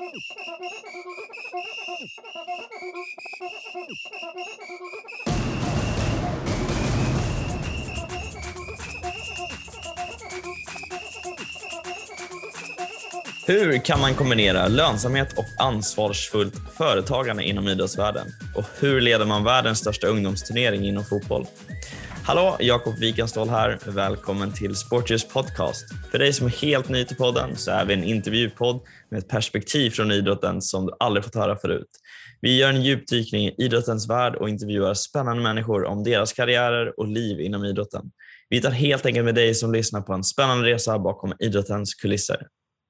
Hur kan man kombinera lönsamhet och ansvarsfullt företagande inom idrottsvärlden? Och hur leder man världens största ungdomsturnering inom fotboll? Hallå, Jakob Wikenståhl här. Välkommen till Sportljus podcast. För dig som är helt ny till podden så är vi en intervjupodd med ett perspektiv från idrotten som du aldrig fått höra förut. Vi gör en djupdykning i idrottens värld och intervjuar spännande människor om deras karriärer och liv inom idrotten. Vi tar helt enkelt med dig som lyssnar på en spännande resa bakom idrottens kulisser.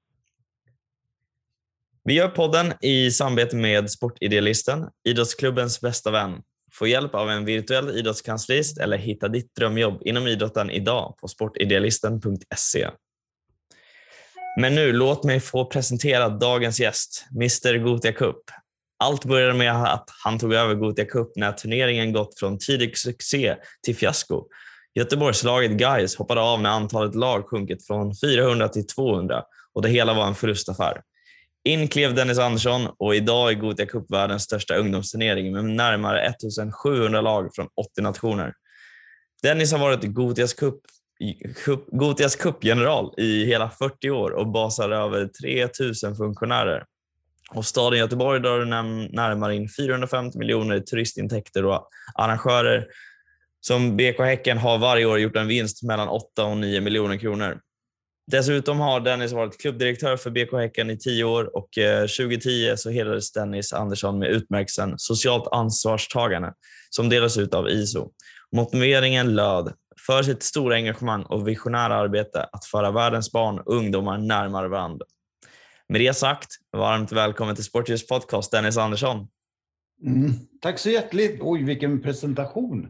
Vi gör podden i samarbete med Sportidealisten, idrottsklubbens bästa vän. Få hjälp av en virtuell idrottskanslist eller hitta ditt drömjobb inom idrotten idag på sportidealisten.se. Men nu, låt mig få presentera dagens gäst, Mr. Gothia Cup. Allt började med att han tog över Gothia Cup när turneringen gått från tidig succé till fiasko. Göteborgslaget Gais hoppade av när antalet lag sjunkit från 400 till 200 och det hela var en förlustaffär. In klev Dennis Andersson och idag är Gothia Cup världens största ungdomsturnering med närmare 1700 lag från 80 nationer. Dennis har varit Gotias Cup-general i hela 40 år och basar över 3000 funktionärer. Och staden Göteborg drar närmare in 450 miljoner i turistintäkter och arrangörer som BK Häcken har varje år gjort en vinst mellan 8 och 9 miljoner kronor. Dessutom har Dennis varit klubbdirektör för BK Häcken i 10 år och 2010 så hedrades Dennis Andersson med utmärkelsen Socialt ansvarstagande som delas ut av ISO. Motiveringen löd för sitt stora engagemang och visionära arbete att föra världens barn och ungdomar närmare varandra. Med det sagt, varmt välkommen till Sportljus podcast, Dennis Andersson. Tack så hjärtligt. Oj, vilken presentation.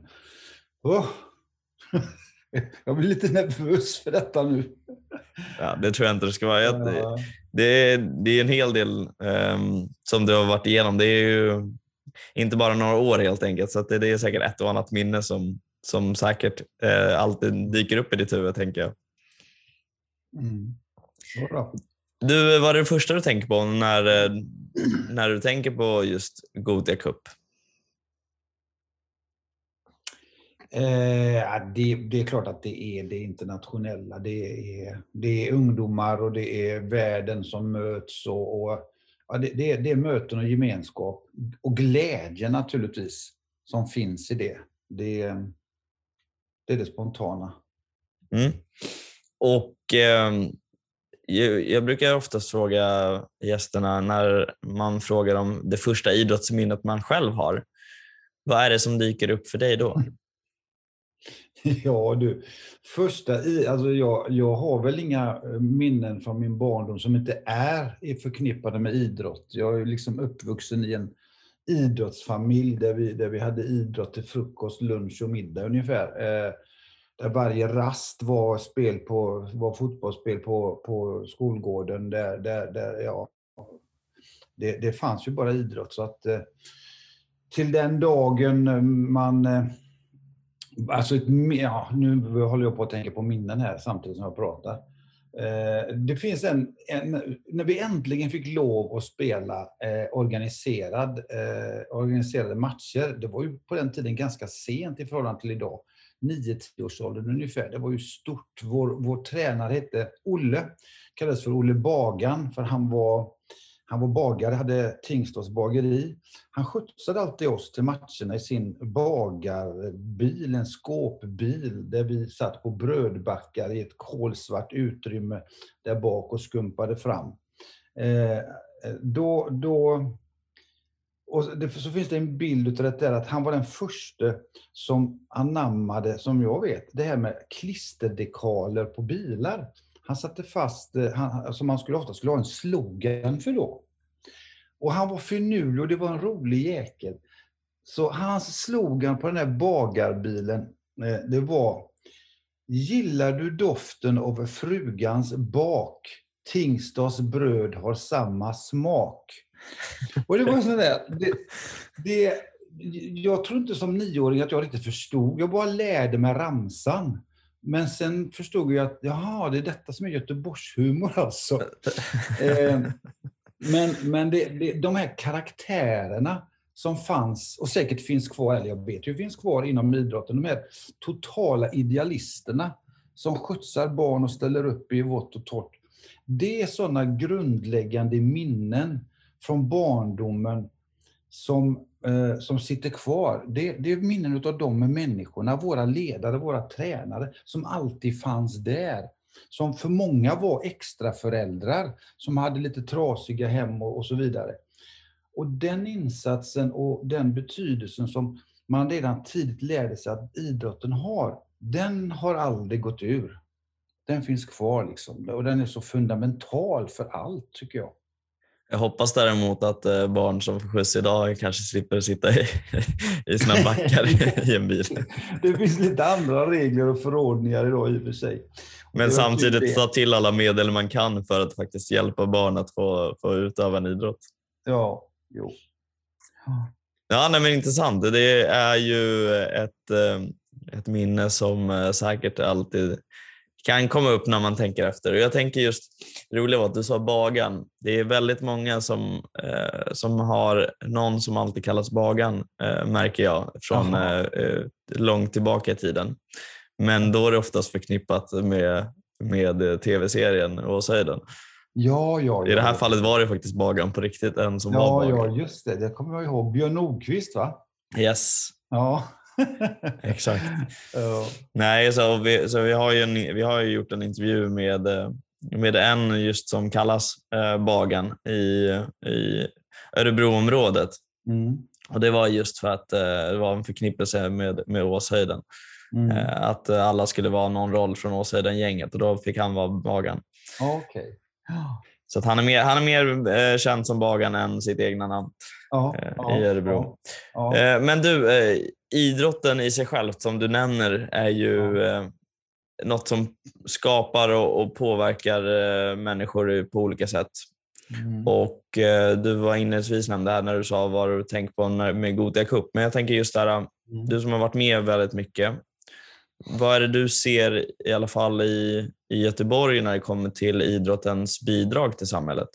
Jag blir lite nervös för detta nu. Ja, det tror jag inte det ska vara. Det är en hel del som du har varit igenom. Det är ju inte bara några år helt enkelt. Så att det är säkert ett och annat minne som säkert alltid dyker upp i ditt huvud, tänker jag. Bra. Du, vad är det första du tänker på när du tänker på just Gothia Cup? Det är klart att det är det internationella. Det är ungdomar och det är världen som möts. Det är möten och gemenskap. Och glädje naturligtvis som finns i det. Det är det spontana. Och jag brukar oftast fråga gästerna när man frågar om det första idrottsminnet man själv har. Vad är det som dyker upp för dig då? Ja du, jag har väl inga minnen från min barndom som inte är förknippade med idrott. Jag är liksom uppvuxen i en idrottsfamilj där vi hade idrott till frukost, lunch och middag ungefär. Där varje rast var fotbollsspel på skolgården. Det fanns ju bara idrott, så att till den dagen man... nu håller jag på att tänka på minnen här samtidigt som jag pratar. Det finns när vi äntligen fick lov att spela organiserade matcher. Det var ju på den tiden ganska sent i förhållande till idag. 9-10-årsåldern ungefär. Det var ju stort. Vår tränare hette Olle. Kallades för Olle Bagan, för han var bagare, hade Tingstads bageri. Han skjutsade alltid oss till matcherna i sin bagarbil, en skåpbil, där vi satt på brödbackar i ett kolsvart utrymme där bak och skumpade fram. Så finns det en bild av det där att han var den första som anammade, som jag vet, det här med klisterdekaler på bilar. Han satte fast, som man ofta skulle ha en slogan för då. Och han var finurlig och det var en rolig jäkel. Så hans slogan på den här bagarbilen, det var: gillar du doften av frugans bak? Tingstads bröd har samma smak. Och det var sådär, jag tror inte som 9-åring att jag riktigt förstod. Jag bara lärde mig ramsan. Men sen förstod jag att det är detta som är Göteborgshumor alltså. Men de här karaktärerna som fanns, och säkert finns kvar, eller jag vet ju finns kvar inom idrotten, de här totala idealisterna som skjutsar barn och ställer upp i vått och torrt. Det är sådana grundläggande minnen från barndomen som sitter kvar. Det är minnen av de människorna, våra ledare, våra tränare, som alltid fanns där. Som för många var extra föräldrar som hade lite trasiga hem och så vidare. Och den insatsen och den betydelsen som man redan tidigt lärde sig att idrotten har, den har aldrig gått ur. Den finns kvar liksom. Och den är så fundamental för allt, tycker jag. Jag hoppas däremot att barn som får skjuts idag kanske slipper sitta i sina backar i en bil. Det finns lite andra regler och förordningar idag i och för sig. Men samtidigt ta till alla medel man kan för att faktiskt hjälpa barn att få utöva en idrott. Ja, jo. Ja, nej, men intressant. Det är ju ett minne som säkert alltid kan komma upp när man tänker efter. Och jag tänker just, det roliga var att du sa Bagan. Det är väldigt många som har någon som alltid kallas Bagan, märker jag, från långt tillbaka i tiden. Men då är det oftast förknippat med tv-serien Åshöjden. Ja. I det här fallet var det faktiskt Bagan på riktigt, en som var Bagan. Ja, just det. Det kommer jag ihåg. Björn Nordqvist, va? Yes. Ja. Exakt. Nej, så vi har ju gjort en intervju med en just som kallas Bagan i Örebroområdet. Och det var just för att det var en förknippelse med Åshöjden. Att alla skulle vara någon roll från Åshöjden-gänget, och då fick han vara Bagan. Okej. Så att han är mer känd som Bagan än sitt egna namn i Örebro. Men du, idrotten i sig själv som du nämner är ju något som skapar och påverkar människor på olika sätt. Och du var inledningsvis nämnde här när du sa vad du tänker på med Gothia Cup. Men jag tänker just där, du som har varit med väldigt mycket. Vad är det du ser i alla fall i Göteborg när det kommer till idrottens bidrag till samhället?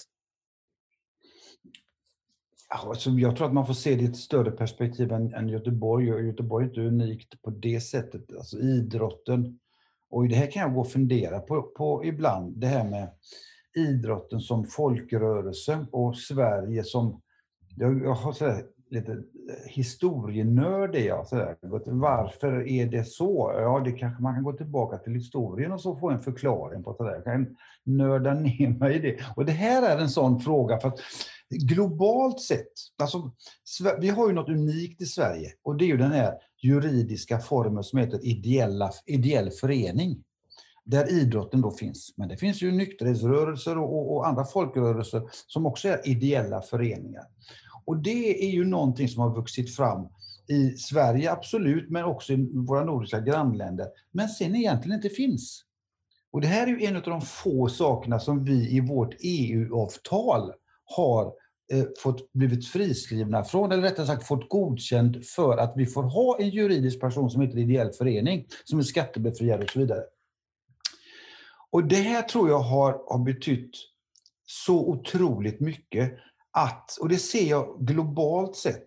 Alltså, jag tror att man får se det i ett större perspektiv än Göteborg. Och Göteborg är inte unikt på det sättet. Alltså idrotten. Och det här kan jag gå och fundera på ibland. Det här med idrotten som folkrörelse och Sverige som... Jag har sådär lite historienörd är jag. Varför är det så? Ja, det kanske man kan gå tillbaka till historien och så få en förklaring på det där. Jag kan nörda ner mig i det. Och det här är en sån fråga för att globalt sett, alltså, vi har ju något unikt i Sverige och det är ju den här juridiska formen som heter ideell förening. Där idrotten då finns. Men det finns ju nykterhetsrörelser och andra folkrörelser som också är ideella föreningar. Och det är ju någonting som har vuxit fram i Sverige absolut, men också i våra nordiska grannländer. Men sen egentligen inte finns. Och det här är ju en av de få sakerna som vi i vårt EU-avtal har blivit friskrivna från, eller rättare sagt fått godkänd för att vi får ha en juridisk person som heter ideell förening, som är skattebefriad och så vidare. Och det här tror jag har betytt så otroligt mycket och det ser jag globalt sett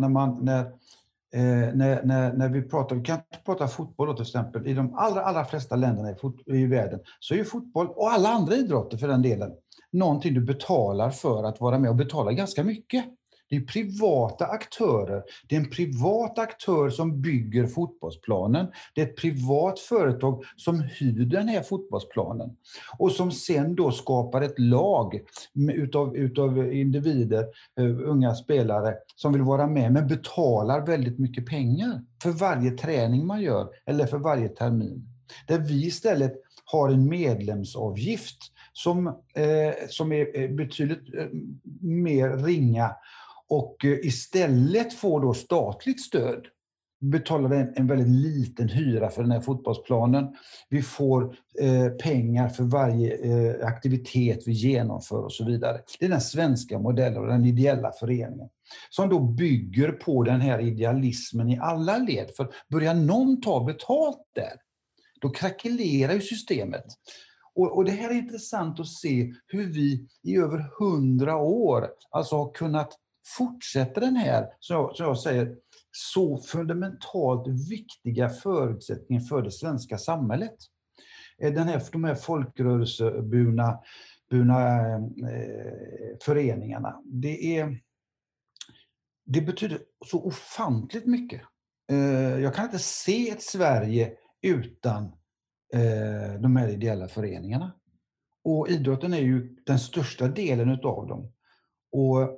när vi pratar, vi kan prata fotboll då, till exempel, i de allra flesta länderna i världen så är ju fotboll och alla andra idrotter för den delen någonting du betalar för att vara med och betala ganska mycket. Det är privata aktörer. Det är en privat aktör som bygger fotbollsplanen. Det är ett privat företag som hyr den här fotbollsplanen. Och som sen då skapar ett lag utav individer, unga spelare, som vill vara med men betalar väldigt mycket pengar för varje träning man gör eller för varje termin. Där vi istället har en medlemsavgift som är betydligt mer ringa. Och istället får då statligt stöd, betalar en väldigt liten hyra för den här fotbollsplanen. Vi får pengar för varje aktivitet vi genomför och så vidare. Det är den svenska modellen och den ideella föreningen. Som då bygger på den här idealismen i alla led. För börjar någon ta betalt där, då krackelerar ju systemet. Och det här är intressant att se hur vi i över 100 år alltså har kunnat fortsätta den här, som jag säger, så fundamentalt viktiga förutsättningen för det svenska samhället. De här folkrörelseburna föreningarna. Det betyder så ofantligt mycket. Jag kan inte se ett Sverige utan de här ideella föreningarna. Och idrotten är ju den största delen utav dem. Och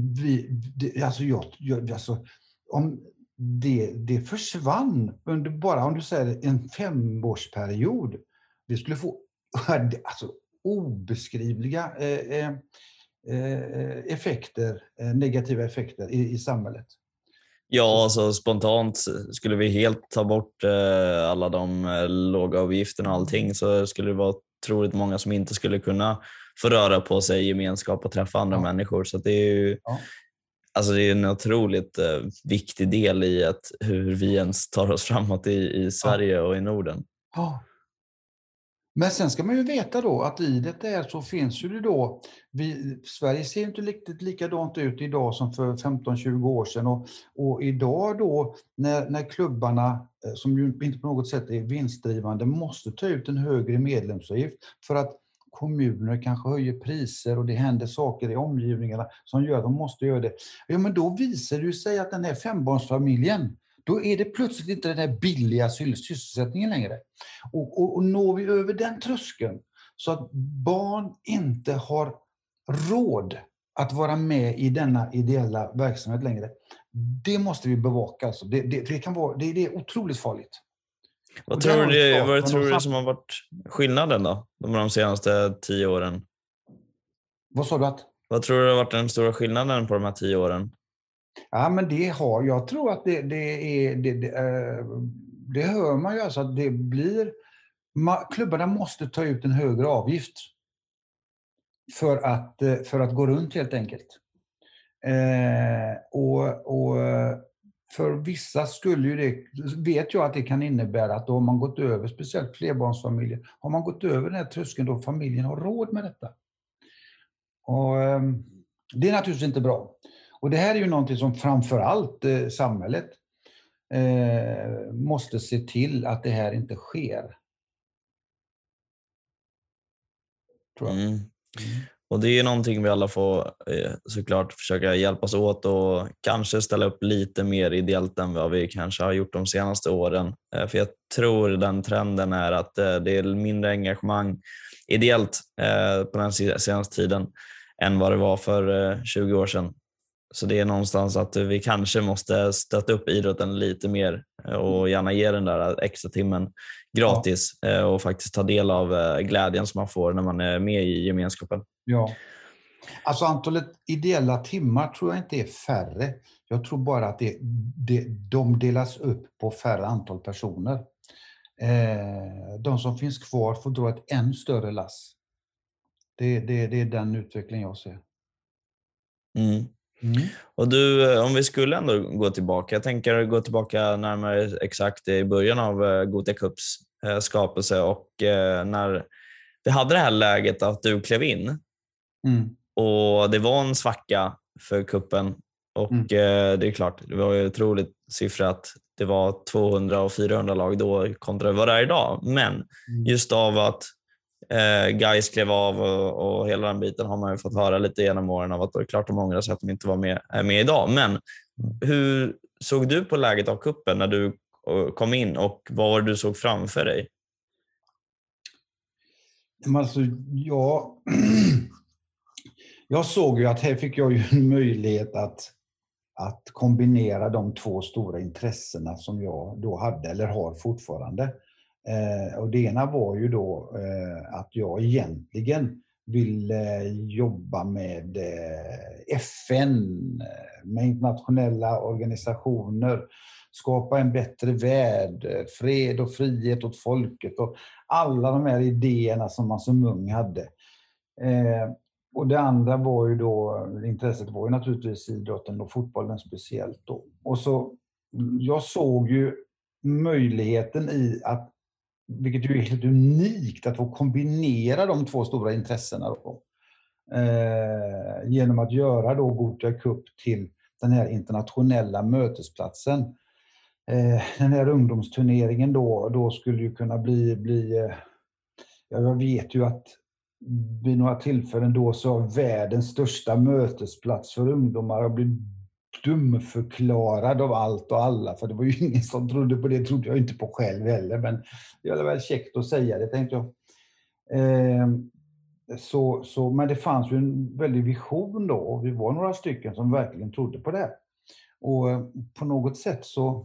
om det försvann under bara, om du säger en 5-årsperiod, det skulle få alltså obeskrivliga effekter, negativa effekter i samhället. Ja, alltså spontant skulle vi helt ta bort alla de låga avgifterna och allting, så skulle det vara otroligt många som inte skulle kunna få röra på sig i gemenskap och träffa andra människor. Så det är ju alltså det är en otroligt viktig del i hur vi ens tar oss framåt i Sverige och i Norden. Ja. Men sen ska man ju veta då att i det där så finns ju det då, Sverige ser inte riktigt likadant ut idag som för 15-20 år sedan. Och idag då när klubbarna, som ju inte på något sätt är vinstdrivande, måste ta ut en högre medlemsavgift för att kommuner kanske höjer priser och det händer saker i omgivningarna som gör att de måste göra det. Ja, men då visar det sig att den här 5-barnsfamiljen, då är det plötsligt inte den här billiga sysselsättningen längre. Och når vi över den tröskeln så att barn inte har råd att vara med i denna ideella verksamhet längre, det måste vi bevaka. Alltså. Det är otroligt farligt. Vad tror du som har varit skillnaden då, de senaste 10 åren? Vad sa du att? Vad tror du har varit den stora skillnaden på de här 10 åren? Ja, men jag tror att det hör man ju alltså att det blir, klubbarna måste ta ut en högre avgift för att gå runt helt enkelt. Och för vissa skulle ju det, vet jag att det kan innebära att då har man gått över, speciellt flerbarnsfamiljer, har man gått över den här tröskeln då familjen har råd med detta. Och det är naturligtvis inte bra. Och det här är ju någonting som framförallt samhället måste se till att det här inte sker. Tror jag. Och det är någonting vi alla får såklart försöka hjälpas åt och kanske ställa upp lite mer ideellt än vad vi kanske har gjort de senaste åren. För jag tror den trenden är att det är mindre engagemang ideellt på den senaste tiden än vad det var för 20 år sedan. Så det är någonstans att vi kanske måste stötta upp idrotten lite mer och gärna ge den där extra timmen gratis och faktiskt ta del av glädjen som man får när man är med i gemenskapen. Ja. Alltså antalet ideella timmar tror jag inte är färre. Jag tror bara att de delas upp på färre antal personer. De som finns kvar får dra ett än större lass. Det är den utveckling jag ser. Och du, om vi skulle ändå gå tillbaka, jag tänker gå tillbaka närmare exakt i början av Gothia Cups skapelse och när vi hade det här läget att du klev in och det var en svacka för kuppen och det är klart, det var ju otroligt siffra att det var 200 och 400 lag då kontra vad det är idag, men just av att Gais klev av och hela den biten har man ju fått höra lite genom åren av att det är klart de ångrar sig att de inte var med idag. Men hur såg du på läget av kuppen när du kom in och vad var det du såg framför dig? Alltså, jag såg ju att här fick jag ju en möjlighet att kombinera de 2 stora intressena som jag då hade eller har fortfarande. Och det ena var ju då att jag egentligen ville jobba med FN, med internationella organisationer, skapa en bättre värld, fred och frihet åt folket och alla de här idéerna som man som ung hade. Och det andra var ju då, intresset var ju naturligtvis idrotten och fotbollen speciellt då. Och så, jag såg ju möjligheten i att vilket ju är helt unikt att få kombinera de två stora intressena då. Genom att göra då Gothia Cup till den här internationella mötesplatsen. Den här ungdomsturneringen då skulle ju kunna bli jag vet ju att vid några tillfällen då så världens största mötesplats för ungdomar har blivit dumförklarad av allt och alla, för det var ju ingen som trodde på det, trodde jag inte på själv heller, men det är väl käckt att säga det, tänkte jag. Men det fanns ju en väldig vision då, och vi var några stycken som verkligen trodde på det. Och på något sätt så,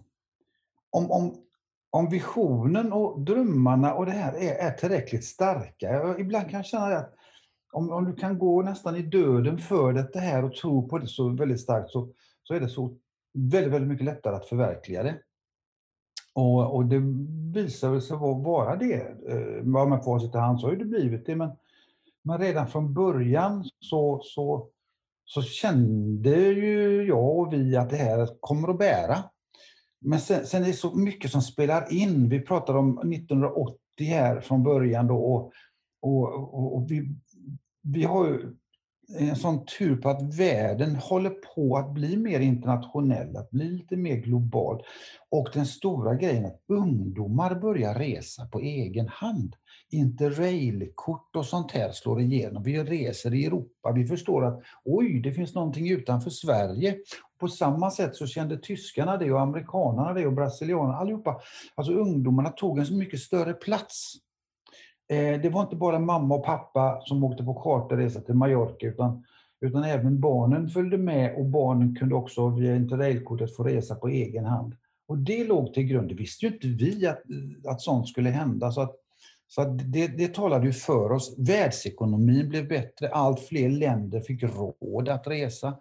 om visionen och drömmarna och det här är tillräckligt starka, ibland kan jag känna att om du kan gå nästan i döden för det här och tro på det så väldigt starkt, så är det så väldigt, väldigt mycket lättare att förverkliga det. Och det visar sig vara det. Med facit i hand så har det blivit det, men redan från början så kände ju jag och vi att det här kommer att bära. Men sen är det så mycket som spelar in. Vi pratar om 1980 här från början då, och vi har ju en sån tur på att världen håller på att bli mer internationell, att bli lite mer global. Och den stora grejen är att ungdomar börjar resa på egen hand. Interrailkort och sånt här slår igenom. Vi reser i Europa. Vi förstår att oj, det finns någonting utanför Sverige. På samma sätt så kände tyskarna det, och amerikanerna det, och brasilianerna, allihopa. Alltså ungdomarna tog en så mycket större plats. Det var inte bara mamma och pappa som åkte på charterresa till Mallorca, utan även barnen följde med, och barnen kunde också via interrailkortet få resa på egen hand. Och det låg till grund. Det visste ju inte vi att sånt skulle hända. Så att det talade ju för oss. Världsekonomin blev bättre. Allt fler länder fick råd att resa.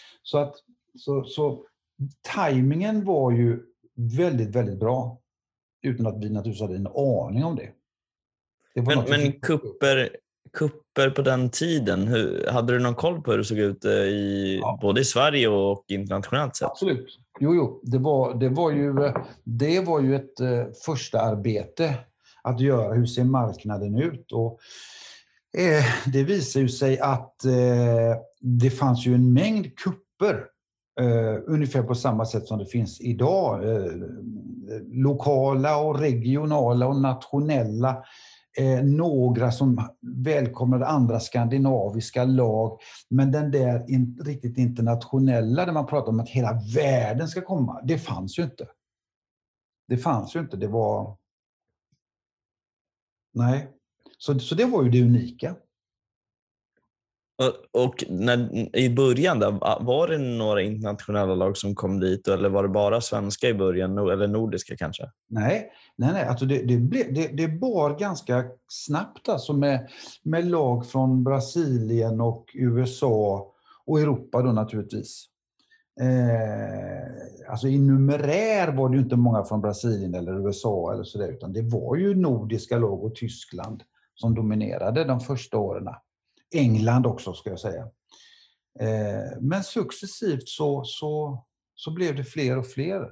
Så tajmingen var ju väldigt, väldigt bra. Utan att vi naturligtvis hade en aning om det. Men kupper på den tiden, hade du någon koll på hur det såg ut både i Sverige och internationellt sett? Absolut. Jo, det var ju ett första arbete att göra. Hur ser marknaden ut? Och det visar ju sig att det fanns ju en mängd kupper, ungefär på samma sätt som det finns idag. Lokala och regionala och nationella. Några som välkomnade andra skandinaviska lag, men den där riktigt internationella där man pratar om att hela världen ska komma, det fanns ju inte. Det var... Nej. Så det var ju det unika. Och i början där, var det några internationella lag som kom dit, eller var det bara svenska i början, eller nordiska kanske? Nej. Alltså det bar ganska snabbt alltså med lag från Brasilien och USA och Europa då naturligtvis. Alltså i numerär var det ju inte många från Brasilien eller USA eller sådär, utan det var ju nordiska lag och Tyskland som dominerade de första åren. England också, ska jag säga. Men successivt så blev det fler och fler.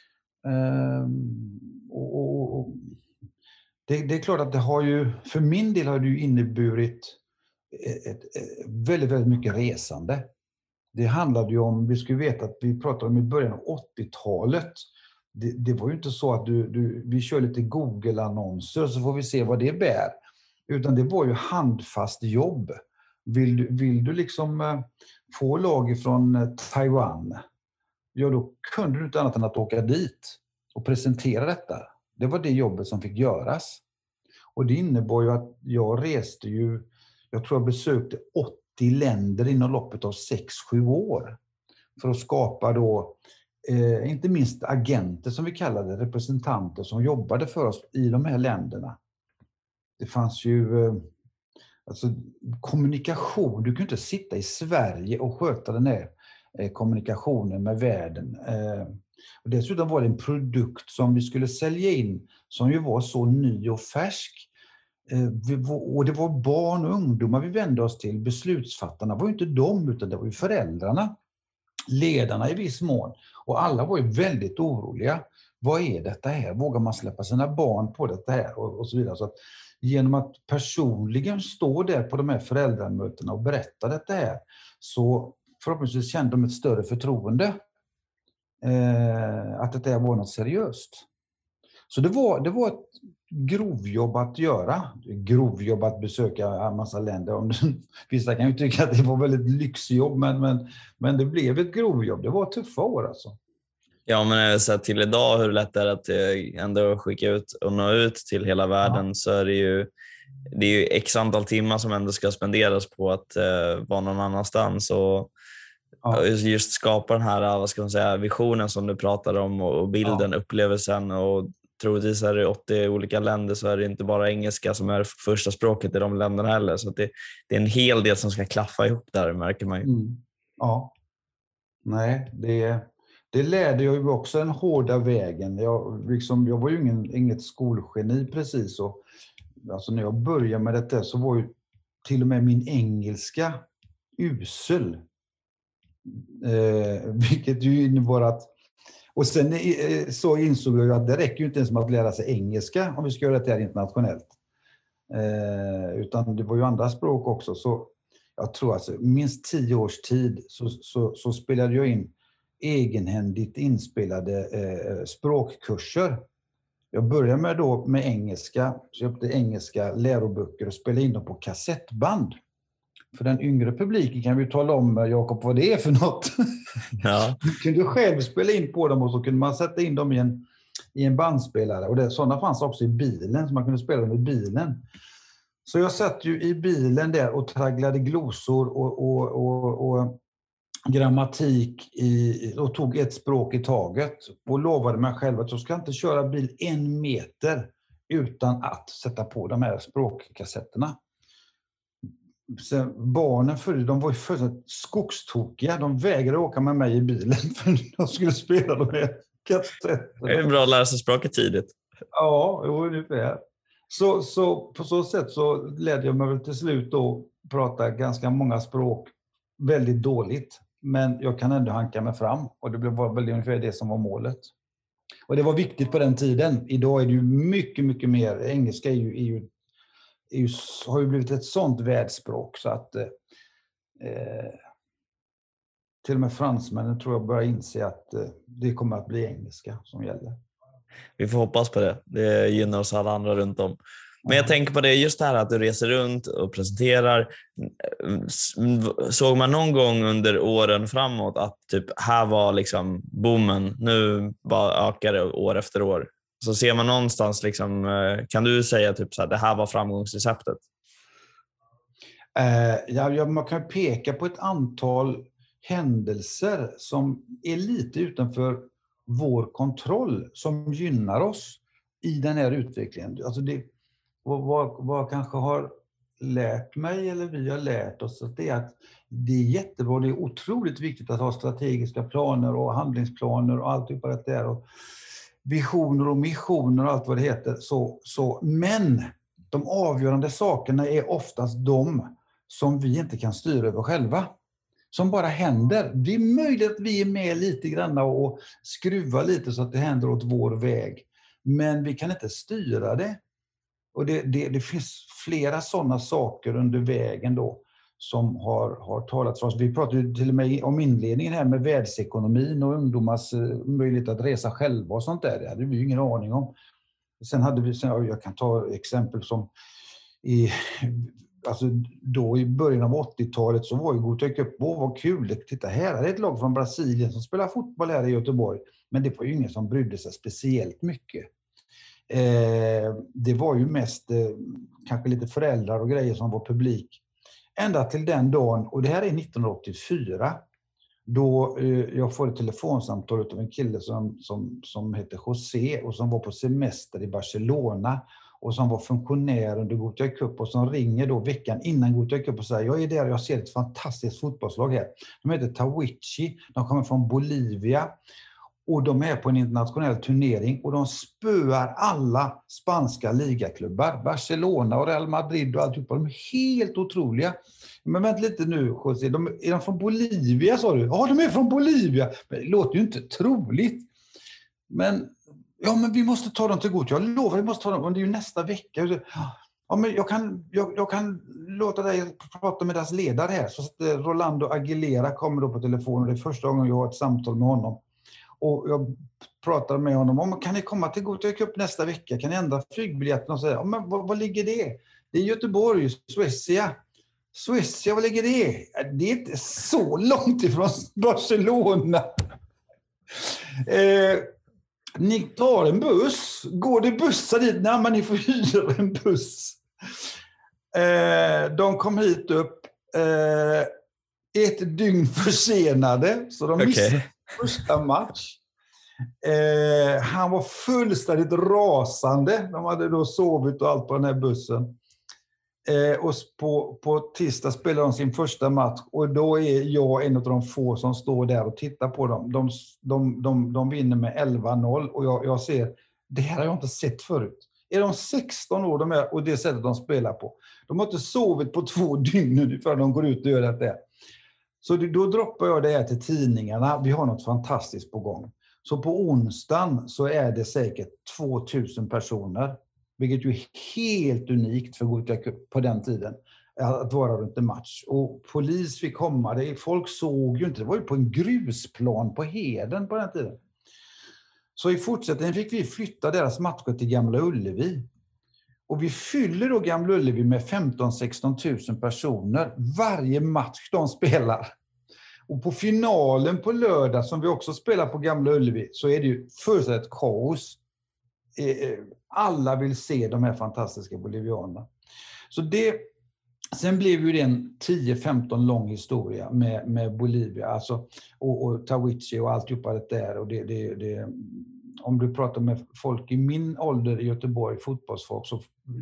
Och det är klart att det har ju, för min del har det ju inneburit ett väldigt, väldigt mycket resande. Det handlade ju om, vi skulle veta att vi pratade om i början av 80-talet. Det var ju inte så att vi kör lite Google-annonser så får vi se vad det bär. Utan det var ju handfast jobb. Vill du liksom få lag från Taiwan, ja då kunde du inte annat än att åka dit och presentera detta. Det var det jobbet som fick göras. Och det innebar ju att jag reste ju, jag tror jag besökte 80 länder inom loppet av 6-7 år. För att skapa då, inte minst agenter som vi kallade, representanter som jobbade för oss i de här länderna. Det fanns ju alltså kommunikation. Du kan inte sitta i Sverige och sköta den här kommunikationen med världen. Och dessutom var det en produkt som vi skulle sälja in som ju var så ny och färsk. Och det var barn och ungdomar vi vände oss till. Beslutsfattarna var ju inte de, utan det var ju föräldrarna. Ledarna i viss mån. Och alla var ju väldigt oroliga. vad är detta här? Vågar man släppa sina barn på detta här? Och så vidare. Så att genom att personligen stå där på de här föräldramötena och berätta detta här, så förhoppningsvis kände de ett större förtroende. Att det där var något seriöst. Så det var ett grovjobb att göra. Grovjobb att besöka en massa länder. Vissa kan ju tycka att det var väldigt lyxjobb, men det blev ett grovjobb. Det var tuffa år alltså. Ja, men så till idag, hur lätt är det att ändå skicka ut och nå ut till hela världen, så är det är ju x antal timmar som ändå ska spenderas på att vara någon annanstans och just skapa den här, vad ska man säga, visionen som du pratar om och bilden, upplevelsen. Och troligtvis är det 80 olika länder, så är det inte bara engelska som är första språket i de länderna heller. Så att det är en hel del som ska klaffa ihop där, märker man ju. Ja, nej, det lärde jag ju också den hårda vägen. Jag var ju inget skolgeni precis. Och, alltså när jag började med detta så var ju till och med min engelska usel. Vilket ju innebar att... Och sen så insåg jag ju att det räcker ju inte ens med att lära sig engelska om vi ska göra det här internationellt. Utan det var ju andra språk också. Så jag tror alltså minst 10 års tid så spelade jag in egenhändigt inspelade språkkurser. Jag började med engelska, så jag köpte engelska läroböcker och spelade in dem på kassettband. För den yngre publiken kan vi tala om, Jakob, vad det är för något. Ja. Du kunde själv spela in på dem och så kunde man sätta in dem i en bandspelare. Och sådana fanns också i bilen, så man kunde spela dem i bilen. Så jag satt ju i bilen där och tragglade glosor och grammatik och tog ett språk i taget. Och lovade mig själv att jag ska inte köra bil 1 meter utan att sätta på de här språkkassetterna. Sen, barnen förr, de var ju fullständigt skogstokiga. De vägrade åka med mig i bilen för att de skulle spela de här kassetterna. Det är bra att lära sig språket tidigt. Ja, ungefär. Så på så sätt så lärde jag mig väl till slut att prata ganska många språk väldigt dåligt. Men jag kan ändå hanka mig fram, och det var väl ungefär det som var målet. Och det var viktigt på den tiden. Idag är det ju mycket, mycket mer. Engelska har ju blivit ett sånt världsspråk så att till och med fransmännen tror jag börjar inse att det kommer att bli engelska som gäller. Vi får hoppas på det. Det gynnar oss alla andra runt om. Men jag tänker på det, just det här att du reser runt och presenterar. Såg man någon gång under åren framåt att typ här var liksom boomen, nu bara ökar det år efter år? Så ser man någonstans liksom, kan du säga typ så här, det här var framgångsreceptet? Man kan peka på ett antal händelser som är lite utanför vår kontroll, som gynnar oss i den här utvecklingen. Alltså vad kanske har lärt mig, eller vi har lärt oss, att det är att det är jättebra, det är otroligt viktigt att ha strategiska planer och handlingsplaner och allt det där, och visioner och missioner och allt vad det heter. Men de avgörande sakerna är oftast de som vi inte kan styra över själva. Som bara händer. Det är möjligt att vi är med lite grann och skruvar lite så att det händer åt vår väg. Men vi kan inte styra det. Och det finns flera sådana saker under vägen då som har talat för oss. Vi pratade ju till och med om inledningen här med världsekonomin och ungdomars möjlighet att resa själva och sånt där. Det hade vi ju ingen aning om. Sen hade vi, jag kan ta exempel som då i början av 80-talet så var ju Gothia Cup, vad kul, titta här är ett lag från Brasilien som spelar fotboll här i Göteborg. Men det var ju ingen som brydde sig speciellt mycket. Det var ju mest kanske lite föräldrar och grejer som var publik. Ända till den dagen, och det här är 1984, då jag får ett telefonsamtal av en kille som heter José och som var på semester i Barcelona och som var funktionär under Gothia Cup, och som ringer då veckan innan Gothia Cup och säger: jag är där och jag ser ett fantastiskt fotbollslag här. De heter Tawichi, de kommer från Bolivia. Och de är på en internationell turnering och de spöar alla spanska ligaklubbar. Barcelona och Real Madrid och alltihopa. De är helt otroliga. Men vänta lite nu, José. Är de från Bolivia, sa du? Ja, de är från Bolivia. Men det låter ju inte troligt. Men Ja, men vi måste ta dem till god. Jag lovar, vi måste ta dem. Det är ju nästa vecka. Ja, men jag kan låta dig prata med deras ledare här. Så att Rolando Aguilera kommer då på telefon. Det är första gången jag har ett samtal med honom. Och jag pratar med honom. Kan ni komma till Gothia Cup nästa vecka? Kan ni ändra flygbiljetten? Och säga, men vad ligger det? Det är Göteborg, Suecia. Suecia, vad ligger det? Det är inte så långt ifrån Barcelona. Ni tar en buss. Går det bussar dit? Nej, men ni får hyra en buss. De kom hit upp ett dygn försenade. Så de missade första match. Han var fullständigt rasande. De hade då sovit och allt på den här bussen. Och på tisdag spelar de sin första match. Och då är jag en av de få som står där och tittar på dem. De vinner med 11-0. Och jag ser, det här har jag inte sett förut. Är de 16 år de är, och det sättet de spelar på? De har inte sovit på 2 dygn ungefär de går ut och gör det. Så då droppar jag det här till tidningarna. Vi har något fantastiskt på gång. Så på onsdagen så är det säkert 2000 personer. Vilket ju är helt unikt för Gothia Cup på den tiden. Att vara runt en match. Och polis fick komma. Folk såg ju inte. Det var ju på en grusplan på Heden på den tiden. Så i fortsättningen fick vi flytta deras matcher till Gamla Ullevi. Och vi fyller då Gamla Ullevi med 15-16 000 personer varje match de spelar. Och på finalen på lördag som vi också spelar på Gamla Ullevi så är det ju fullständigt kaos. Alla vill se de här fantastiska bolivianerna. Så sen blev ju det en 10-15 lång historia med Bolivia alltså, och Tawichi och alltihopa det där. Och om du pratar med folk i min ålder i Göteborg, fotbollsfolk, så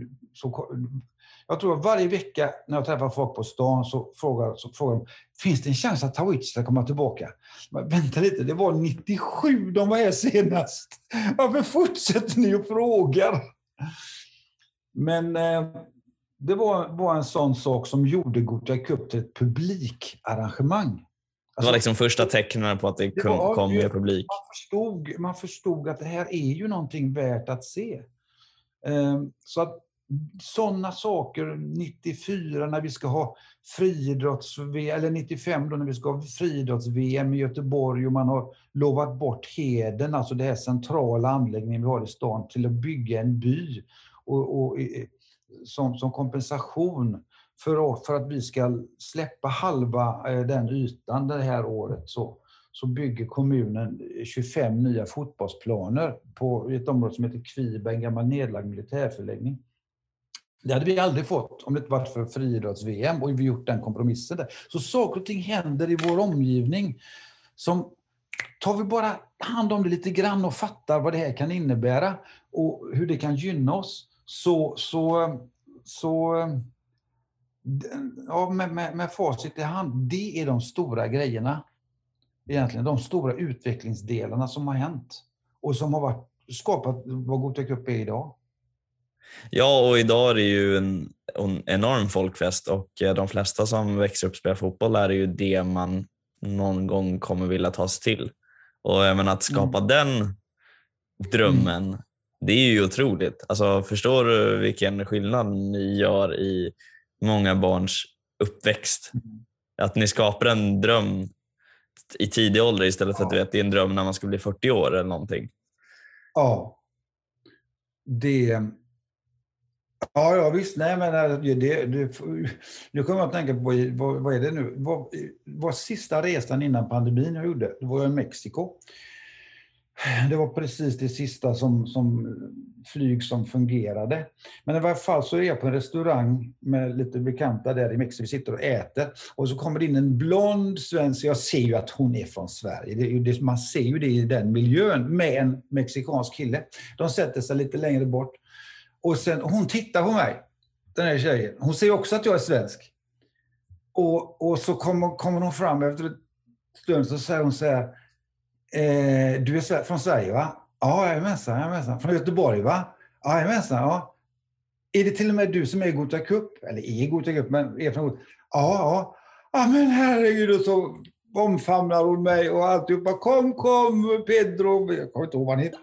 jag tror att varje vecka när jag träffar folk på stan så frågar de, finns det en chans att Tawichi ska komma tillbaka? Men vänta lite, det var 97 de var här senast. Varför fortsätter ni och frågar? Men det var en sån sak som gjorde Gothia Cup till ett publikarrangemang. Det var liksom första tecknen på att det kom med publik. Man förstod att det här är ju någonting värt att se. Så att sådana saker 94 när vi ska ha friidrotts-VM eller 95 då när vi ska ha friidrotts-VM i Göteborg och man har lovat bort Heden, alltså det här centrala anläggningen vi har i stan, till att bygga en by och som kompensation för att vi ska släppa halva den ytan det här året så bygger kommunen 25 nya fotbollsplaner på ett område som heter Kviberg, en gammal nedlagd militärförläggning. Det hade vi aldrig fått om det inte varit för friidrotts-VM och vi gjort den kompromissen där. Så saker och ting händer i vår omgivning som tar vi bara hand om det lite grann och fattar vad det här kan innebära och hur det kan gynna oss ja, med facit i hand, det är de stora grejerna. Egentligen de stora utvecklingsdelarna som har hänt och som har skapat vad Gothia Cup är idag. Ja, och idag är det ju en enorm folkfest och de flesta som växer upp och spelar fotboll är ju det man någon gång kommer vilja ta sig till. Och även att skapa den drömmen, det är ju otroligt. Alltså, förstår du vilken skillnad ni gör i många barns uppväxt? Att ni skapar en dröm i tidig ålder istället för att det är en dröm när man ska bli 40 år eller någonting. Ja, Ja, visst. Nej, men nu kommer jag att tänka på, vad är det nu? Vad sista resan innan pandemin jag gjorde, det var i Mexiko. Det var precis det sista som flyg som fungerade. Men i varje fall så är jag på en restaurang med lite bekanta där i Mexiko. Vi sitter och äter och så kommer det in en blond svensk. Jag ser ju att hon är från Sverige. Man ser ju det i den miljön med en mexikansk kille. De sätter sig lite längre bort. Och sen, hon tittar på mig, den här tjejen. Hon ser också att jag är svensk. Och så kommer hon fram efter ett stund så säger hon så här, du är från Sverige, va? Ja, jag är mässan. Från Göteborg, va? Ja, jag är mässan, ja. Är det till och med du som är i Gothia Cup? Eller är Gothia Cup, men är från Gothia? Ja. Ja, men herregud, och så omfamnar hon mig och alltihopa. Kom, Pedro. Jag kommer inte ihåg vad han heter.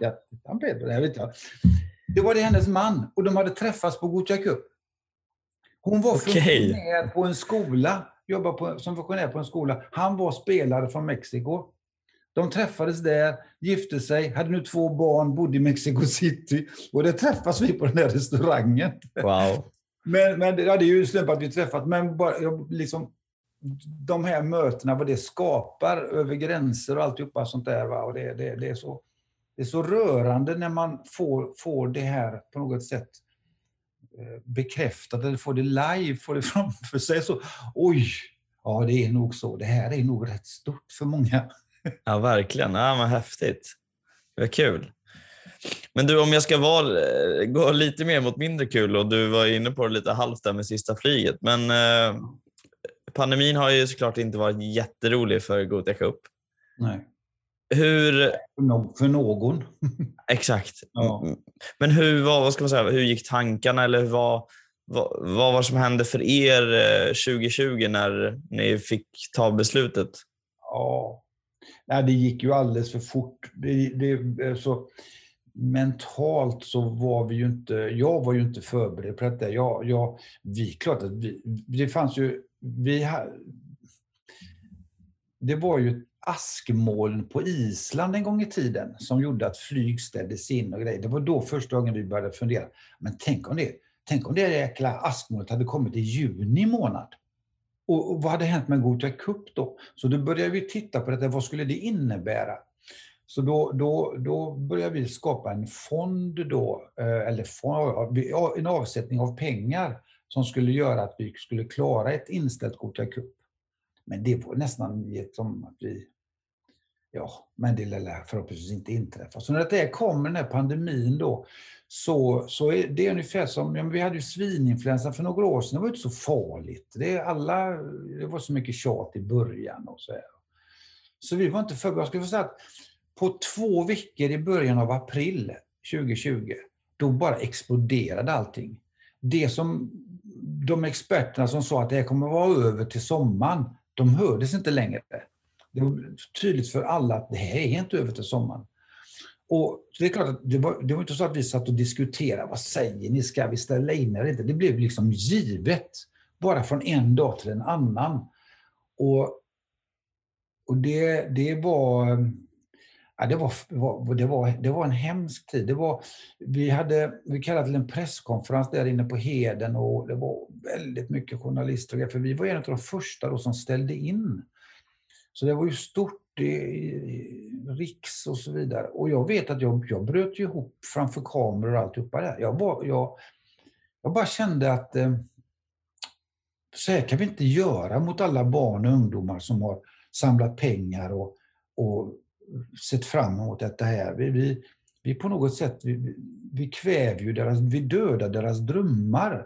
San Pedro, jag vet inte. Det var det hennes man och de hade träffats på Gothia Cup. Hon var funktionär på en skola, jobbade som funktionär på en skola. Han var spelare från Mexiko. De träffades där, gifte sig, hade nu 2 barn, bodde i Mexico City. Och det träffas vi på den där restaurangen. Wow. Men det är ju slump att vi träffat. Men bara, liksom, de här mötena, vad det skapar över gränser och alltihopa sånt där. Va? Och det är så rörande när man får det här på något sätt bekräftat. Eller får det live, får det framför sig. Så, oj, ja det är nog så. Det här är nog rätt stort för många. Ja, verkligen. Ja, men häftigt. Det var kul. Men du, om jag ska gå lite mer mot mindre kul, och du var inne på det lite halvt där med sista flyget. Men pandemin har ju såklart inte varit jätterolig för Gothia Cup. Nej. För någon. Exakt. Ja. Men hur gick tankarna, eller vad var som hände för er 2020 när ni fick ta beslutet? Ja. Nej, det gick ju alldeles för fort. Så mentalt så var vi ju inte, jag var ju inte förberedd på detta. Klart att det fanns ju, det var ju ett askmoln på Island en gång i tiden som gjorde att flyg ställdes in och grejer. Det var då första gången vi började fundera. Men tänk om det jäkla askmolnet hade kommit i juni månad. Och vad hade hänt med Gothia Cup då? Så då började vi titta på detta. Vad skulle det innebära? Så då började vi skapa en fond då, en avsättning av pengar som skulle göra att vi skulle klara ett inställt Gothia Cup. Men det var nästan som att men det lär förhoppningsvis inte inträffa. Så när det kommer den här pandemin då, så är det ungefär som, vi hade ju svininfluensa för några år sedan, det var inte så farligt. Det var så mycket tjat i början och så här. Så vi var inte förberedda. Jag skulle få säga att på 2 veckor i början av april 2020, då bara exploderade allting. Det som de experterna som sa att det här kommer att vara över till sommaren, de hördes inte längre. Det var tydligt för alla att det här är inte över till sommaren. Och det är klart att det var inte så att vi satt och diskuterade, vad säger ni, ska vi ställa in eller inte? Det blev liksom givet, bara från en dag till en annan. Och det var en hemsk tid. Vi kallade till en presskonferens där inne på Heden, och det var väldigt mycket journalister, för vi var en av de första då som ställde in. Så det var ju stort i Riks och så vidare. Och jag vet att jag bröt ju ihop framför kameror och alltihopa där. Jag bara kände att så här kan vi inte göra mot alla barn och ungdomar som har samlat pengar och sett fram emot detta här. Vi på något sätt, vi kväver ju vi dödar deras drömmar.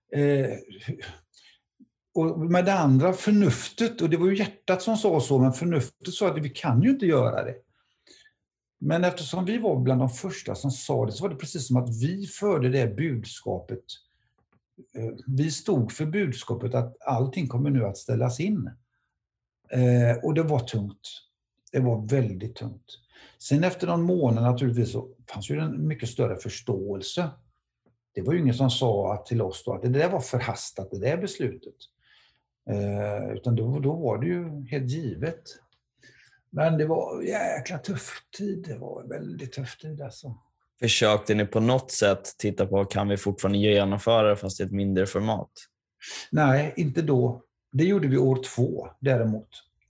Och med det andra, förnuftet, och det var ju hjärtat som sa så, men förnuftet sa att vi kan ju inte göra det. Men eftersom vi var bland de första som sa det, så var det precis som att vi förde det budskapet. Vi stod för budskapet att allting kommer nu att ställas in. Och det var tungt. Det var väldigt tungt. Sen efter någon månad naturligtvis så fanns ju en mycket större förståelse. Det var ju ingen som sa till oss då att det där var förhastat, det där beslutet. Utan då var det ju helt givet. Men det var jäkla tuff tid. Det var en väldigt tuff tid alltså. Försökte ni på något sätt titta på, kan vi fortfarande genomföra det fast i ett mindre format? Nej, inte då. Det gjorde vi år 2 däremot.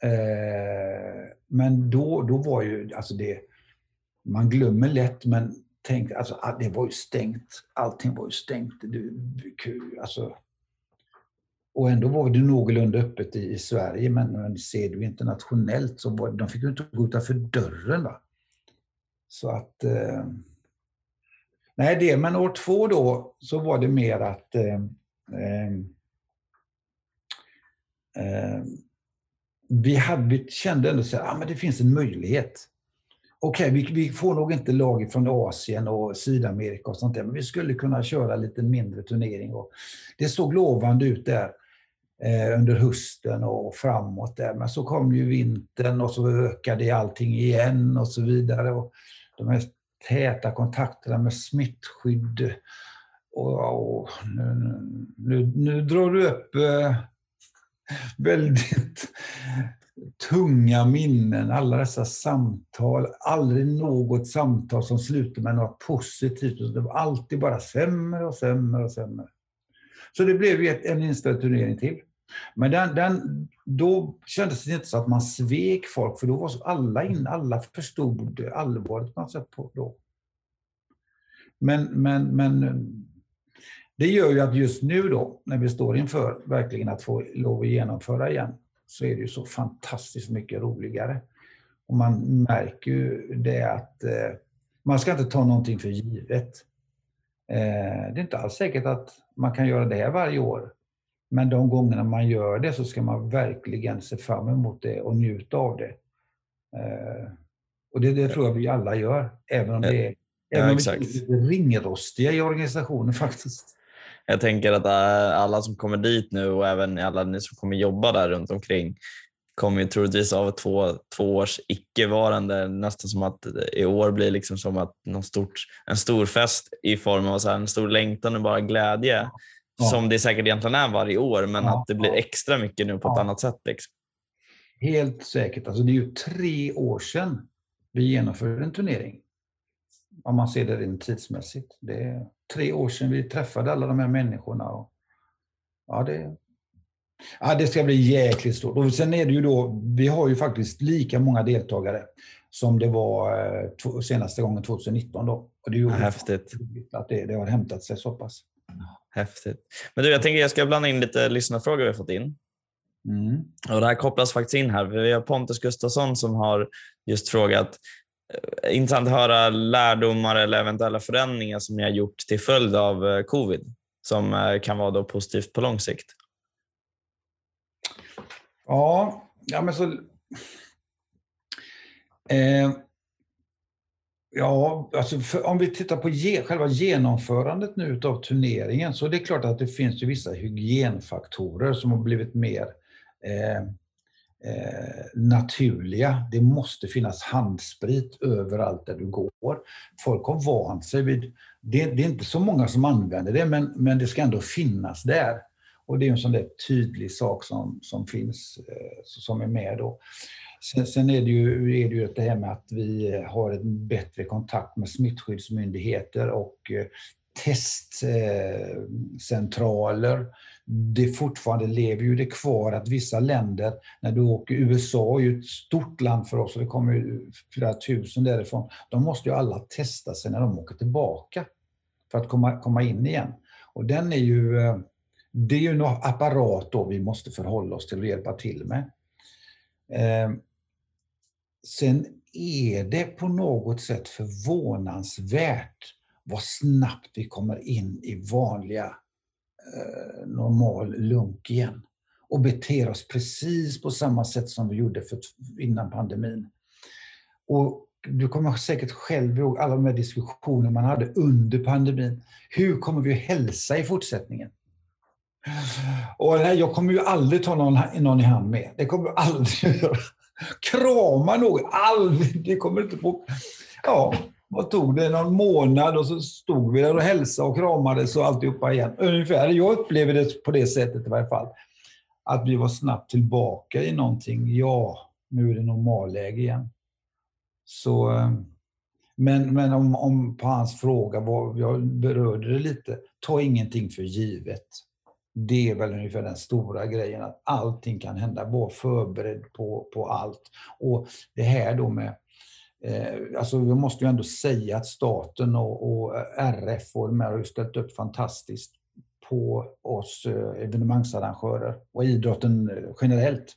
Men då var ju, alltså det, man glömmer lätt, men tänk, alltså det var ju stängt. Allting var ju stängt. Alltså, och ändå var det någorlunda öppet i Sverige, men ser du internationellt så de fick ju inte gå utanför dörren. Va? Så att nej, men år 2 då så var det mer att vi kände ändå så här, men det finns en möjlighet. Okej, vi får nog inte lag från Asien och Sydamerika och sånt där, men vi skulle kunna köra lite mindre turnering. Och det såg lovande ut där under hösten och framåt där. Men så kom ju vintern och så ökade allting igen och så vidare. Och de här täta kontakterna med smittskydd. Och nu drar du upp väldigt tunga minnen, alla dessa samtal, aldrig något samtal som slutar med något positivt. Det var alltid bara sämre och sämre och sämre. Så det blev ju en inställd turnering till. Men då kändes det inte så att man svek folk, för då var alla förstod allvaret på något sätt på då. Men det gör ju att just nu då, när vi står inför verkligen att få lov att genomföra igen, så är det ju så fantastiskt mycket roligare. Och man märker ju det att man ska inte ta någonting för givet. Det är inte alls säkert att man kan göra det här varje år. Men de gångerna man gör det så ska man verkligen se fram emot det och njuta av det. Och det tror jag vi alla gör, även om det är lite ringrostiga i organisationen faktiskt. Jag tänker att alla som kommer dit nu och även alla ni som kommer jobba där runt omkring kommer ju troligtvis av två års icke-varande, nästan som att i år blir liksom som att en stor fest i form av så här en stor längtan och bara glädje, som det säkert egentligen är varje år, men att det blir extra mycket nu på ett annat sätt. Liksom. Helt säkert. Alltså det är ju 3 år sedan vi genomförde en turnering. Om man ser det rent tidsmässigt. Det är 3 år sedan vi träffade alla de här människorna. Och det ska bli jäkligt stort. Och sen är det ju då, vi har ju faktiskt lika många deltagare som det var senaste gången 2019 då. Och det är ju häftigt att det har hämtat sig så pass. Häftigt. Men du, jag tänker jag ska blanda in lite lyssnarfrågor vi har fått in. Och det här kopplas faktiskt in här. Vi har Pontus Gustafsson som har just frågat, intressant att höra lärdomar eller eventuella förändringar som ni har gjort till följd av covid som kan vara då positivt på lång sikt. Ja men så alltså om vi tittar på själva genomförandet nu utav turneringen, så är det klart att det finns ju vissa hygienfaktorer som har blivit mer naturliga. Det måste finnas handsprit överallt där du går. Folk har vant sig vid det är inte så många som använder det, men det ska ändå finnas där. Och det är en sån där tydlig sak som finns, som är med då. Sen är det ju det här med att vi har en bättre kontakt med smittskyddsmyndigheter och testcentraler. Det fortfarande lever ju det kvar att vissa länder, när du åker, USA är ju ett stort land för oss och det kommer ju flera tusen därifrån, de måste ju alla testa sig när de åker tillbaka för att komma in igen. Och det är ju en apparat då vi måste förhålla oss till och hjälpa till med. Sen är det på något sätt förvånansvärt vad snabbt vi kommer in i vanliga normal lunk igen och beter oss precis på samma sätt som vi gjorde innan pandemin. Och du kommer säkert själv ihåg alla de här diskussioner man hade under pandemin. Hur kommer vi att hälsa i fortsättningen? Och jag kommer ju aldrig ta någon i hand med. Det kommer jag aldrig göra. Krama någon, aldrig. Det kommer inte på. Ja, vad tog det? Någon månad och så stod vi där och hälsade och kramades och alltihopa igen. Ungefär. Jag upplevde det på det sättet i varje fall. Att vi var snabbt tillbaka i någonting. Ja, nu är det normalläge igen. Så, men om på hans fråga, jag berörde det lite. Ta ingenting för givet. Det är väl ungefär den stora grejen, att allting kan hända. Var förberedd på allt. Och det här då med, alltså vi måste ju ändå säga att staten och RF och de här har ju ställt upp fantastiskt på oss evenemangsarrangörer och idrotten generellt.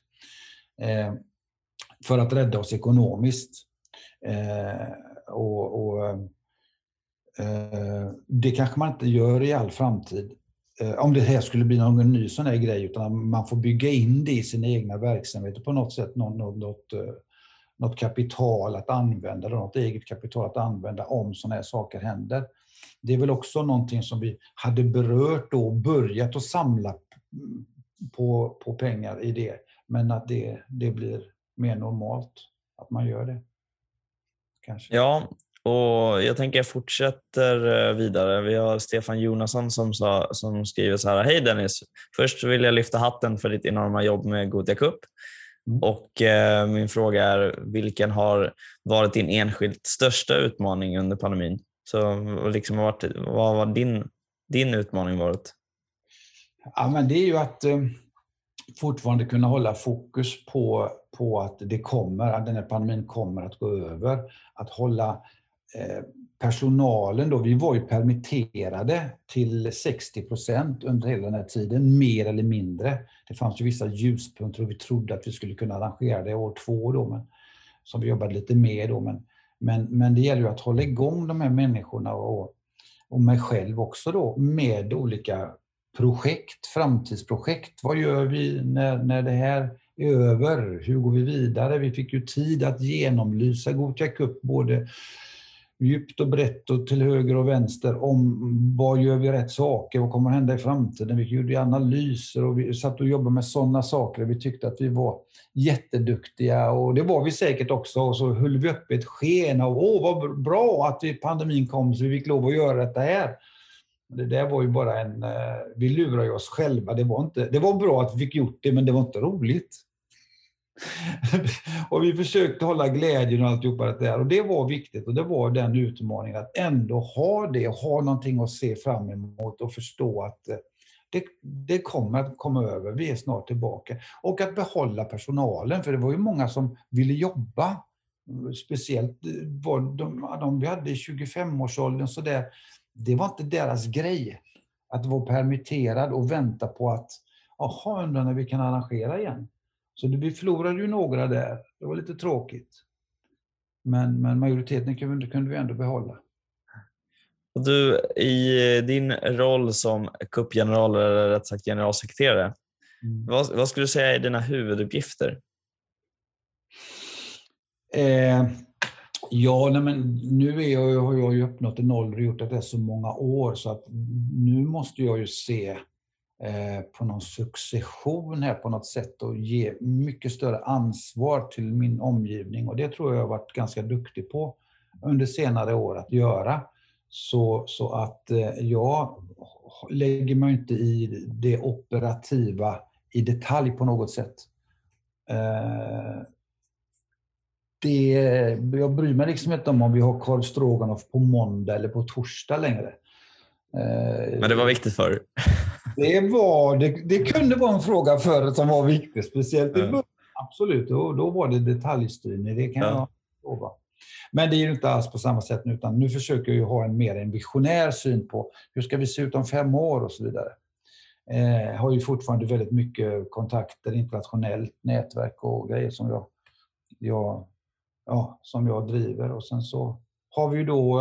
För att rädda oss ekonomiskt. Det kanske man inte gör i all framtid. Om det här skulle bli någon ny sån här grej, utan man får bygga in det i sina egna verksamheter på något sätt, något kapital att använda, något eget kapital att använda om såna här saker händer. Det är väl också någonting som vi hade berört då och börjat att samla på pengar i det, men att det blir mer normalt att man gör det. Kanske. Ja, Och jag tänker jag fortsätter vidare. Vi har Stefan Jonasson som skriver så här: Hej Dennis, först vill jag lyfta hatten för ditt enorma jobb med Gothia Cup. Och min fråga är, vilken har varit din enskilt största utmaning under pandemin? Så liksom, vad var din utmaning varit? Ja, men det är ju att fortfarande kunna hålla fokus på att att den här pandemin kommer att gå över. Att hålla personalen då, vi var ju permitterade till 60% under hela den här tiden, mer eller mindre. Det fanns ju vissa ljuspunkter och vi trodde att vi skulle kunna arrangera det år 2 då, men, som vi jobbade lite med då. Men det gäller ju att hålla igång de här människorna och mig själv också då med olika projekt, framtidsprojekt. Vad gör vi när det här är över? Hur går vi vidare? Vi fick ju tid att genomlysa Gothia Cup både djupt och brett och till höger och vänster om vad gör vi rätt saker, vad kommer att hända i framtiden. Vi gjorde analyser och vi satt och jobbade med sådana saker. Vi tyckte att vi var jätteduktiga och det var vi säkert också. Och så höll vi upp ett sken av vad bra att pandemin kom så vi fick lov att göra detta här. Det där var ju bara vi lurade oss själva. Det var bra att vi fick gjort det, men det var inte roligt. Och vi försökte hålla glädjen och alltihopa det där. Och det var viktigt och det var den utmaningen att ändå ha det och ha någonting att se fram emot och förstå att det kommer att komma över. Vi är snart tillbaka. Och att behålla personalen, för det var ju många som ville jobba. Speciellt var de vi hade i 25-årsåldern så där. Det var inte deras grej att vara permitterad och vänta på att undrar när vi kan arrangera igen. Så vi förlorade ju några där. Det var lite tråkigt. Men majoriteten kunde vi ändå behålla. Och du, i din roll som cupgeneral eller rätt sagt generalsekreterare, vad skulle du säga är dina huvuduppgifter? Men nu har jag ju uppnått en ålder och gjort det så många år så att nu måste jag ju se på någon succession här på något sätt och ge mycket större ansvar till min omgivning och det tror jag har varit ganska duktig på under senare år att göra så att jag lägger mig inte i det operativa i detalj på något sätt. Jag bryr mig liksom inte om vi har korv stroganoff på måndag eller på torsdag längre. Men det var viktigt förr. Det kunde vara en fråga förut som var viktig, speciellt i början. Absolut, då var det detaljstyrning, det kan jag lova. Men det är ju inte alls på samma sätt nu, utan nu försöker jag ju ha en visionär syn på hur ska vi se ut om 5 år och så vidare. Har ju fortfarande väldigt mycket kontakter, internationellt nätverk och grejer som jag driver. Och sen så har vi ju då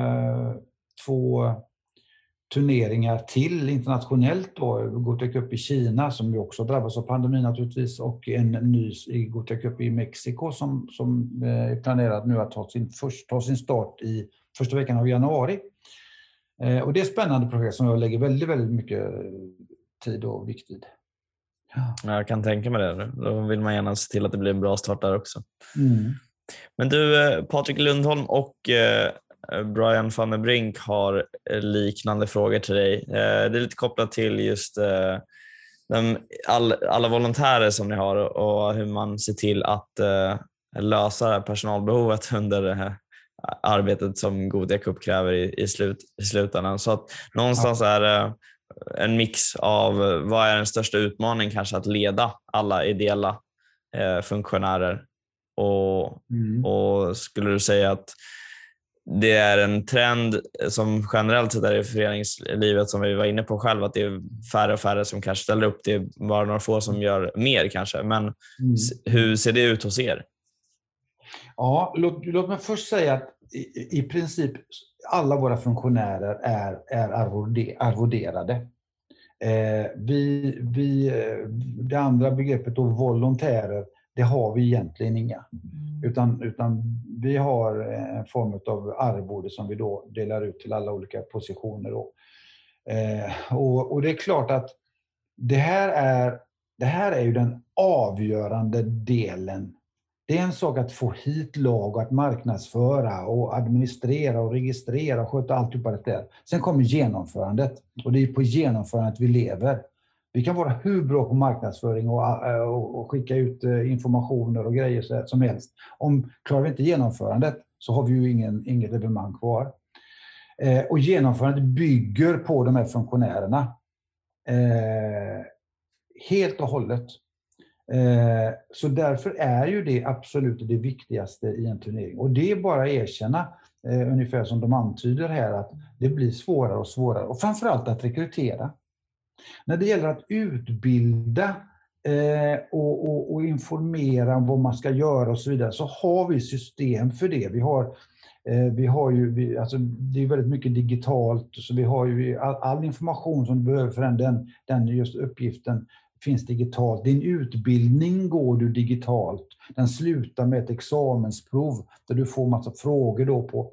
2 turneringar till internationellt då, Gothia Cup i Kina som ju också drabbas av pandemin naturligtvis och en ny i Gothia Cup i Mexiko som är planerad nu att ta sin start i första veckan av januari. Och det är ett spännande projekt som jag lägger väldigt, väldigt mycket tid och vikt vid. Ja. Jag kan tänka mig det. Då vill man gärna se till att det blir en bra start där också. Men du, Patrik Lundholm och Brian van den Brink har liknande frågor till dig. Det är lite kopplat till just alla volontärer som ni har och hur man ser till att lösa personalbehovet under det här arbetet som Gothia Cup kräver i slutändan. Så att någonstans är det en mix av vad är den största utmaningen kanske att leda alla ideella funktionärer och skulle du säga att det är en trend som generellt sett är i föreningslivet som vi var inne på själv att det är färre och färre som kanske ställer upp, det är bara några få som gör mer kanske, men hur ser det ut hos er? Ja, låt mig först säga att i princip alla våra funktionärer är arvoderade. Det andra begreppet då, volontärer, det har vi egentligen inga. Utan vi har en form av arvode som vi då delar ut till alla olika positioner. Och det är klart att det här är ju den avgörande delen Det är en sak att få hit lag och att marknadsföra och administrera och registrera och sköta allt det där. Sen kommer genomförandet, och det är på genomförandet vi lever. Vi kan vara hur bra på marknadsföring och skicka ut informationer och grejer som helst. Klarar vi inte genomförandet så har vi ju inget evenemang kvar. Och genomförandet bygger på de här funktionärerna. Helt och hållet. Så därför är ju det absolut det viktigaste i en turnering. Och det är bara att erkänna, ungefär som de antyder här, att det blir svårare och svårare. Och framförallt att rekrytera. När det gäller att utbilda och informera om vad man ska göra och så vidare, så har vi system för det. Vi har ju, alltså det är väldigt mycket digitalt, så vi har ju all information som du behöver för den just uppgiften finns digitalt. Din utbildning går du digitalt. Den slutar med ett examensprov där du får massa frågor då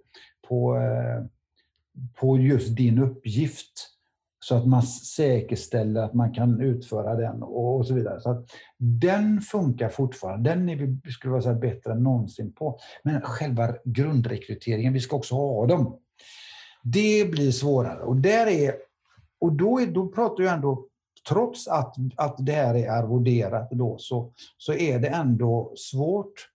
på just din uppgift. Så att man säkerställer att man kan utföra den och så vidare. Så att den funkar fortfarande. Den är vi, skulle jag säga, bättre än någonsin på. Men själva grundrekryteringen, vi ska också ha dem. Det blir svårare. Och då pratar jag ändå, trots att det här är arvoderat då, så är det ändå svårt.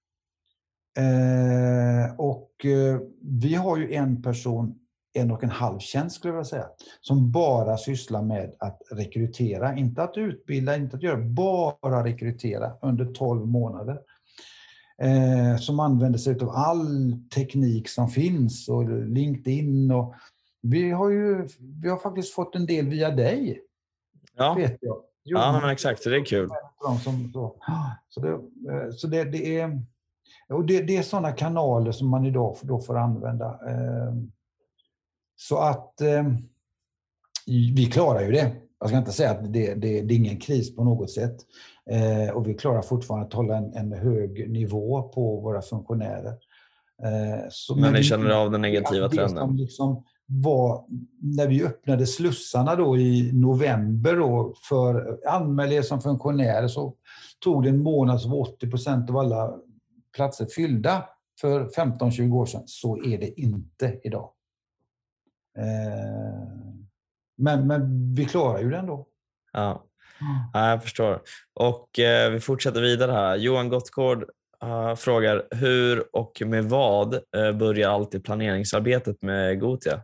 Vi har ju en person, 1,5 tjänst skulle jag säga, som bara sysslar med att rekrytera, inte att utbilda, inte att göra, bara rekrytera under 12 månader. Som använder sig av all teknik som finns och LinkedIn, och vi har faktiskt fått en del via dig. Ja, vet jag. ja, men exakt, det är kul. Så det är, och det är sådana kanaler som man idag då får använda. Så att vi klarar ju det. Jag ska inte säga att det är ingen kris på något sätt. Och vi klarar fortfarande att hålla en hög nivå på våra funktionärer. Men ni känner av den negativa trenden? Som liksom var, när vi öppnade slussarna då i november då, för anmälningar som funktionärer, så tog det en månad så var 80% av alla platser fyllda för 15-20 år sedan. Så är det inte idag. Men vi klarar ju det ändå. Ja, jag förstår. Och vi fortsätter vidare här. Johan Gottgård frågar, hur och med vad börjar alltid planeringsarbetet med Gothia?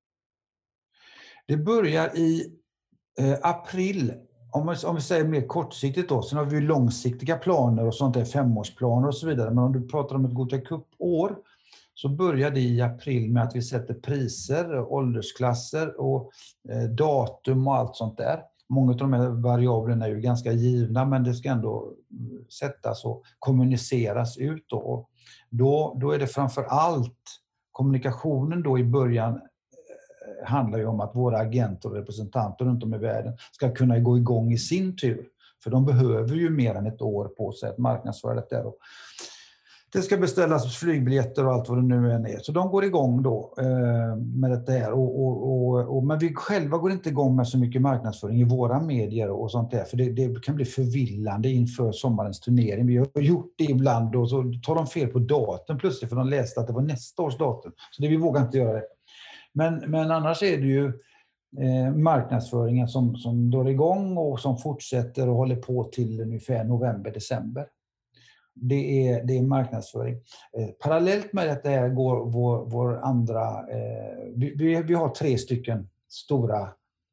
Det börjar i april, om vi säger mer kortsiktigt då. Sen har vi långsiktiga planer och sånt där, 5-årsplaner och så vidare. Men om du pratar om ett Gothia Cup-år, så börjar det i april med att vi sätter priser, åldersklasser och datum och allt sånt där. Många av de här variablerna är ju ganska givna, men det ska ändå sättas och kommuniceras ut då. Då är det framför allt kommunikationen då i början handlar ju om att våra agenter och representanter runt om i världen ska kunna gå igång i sin tur. För de behöver ju mer än ett år på sig att marknadsföra det där. Det ska beställas flygbiljetter och allt vad det nu än är. Så de går igång då med det här. Men vi själva går inte igång med så mycket marknadsföring i våra medier och sånt där. För det kan bli förvillande inför sommarens turnering. Vi har gjort det ibland och så tar de fel på datum plötsligt, för de läste att det var nästa års datum. Så vi vågar inte göra det. Men annars är det ju marknadsföringen som drar igång och som fortsätter och håller på till ungefär november-december. Det är marknadsföring. Parallellt med det här går vår andra... Vi har 3 stycken stora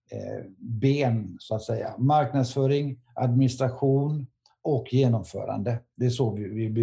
ben, så att säga. Marknadsföring, administration och genomförande. Det är så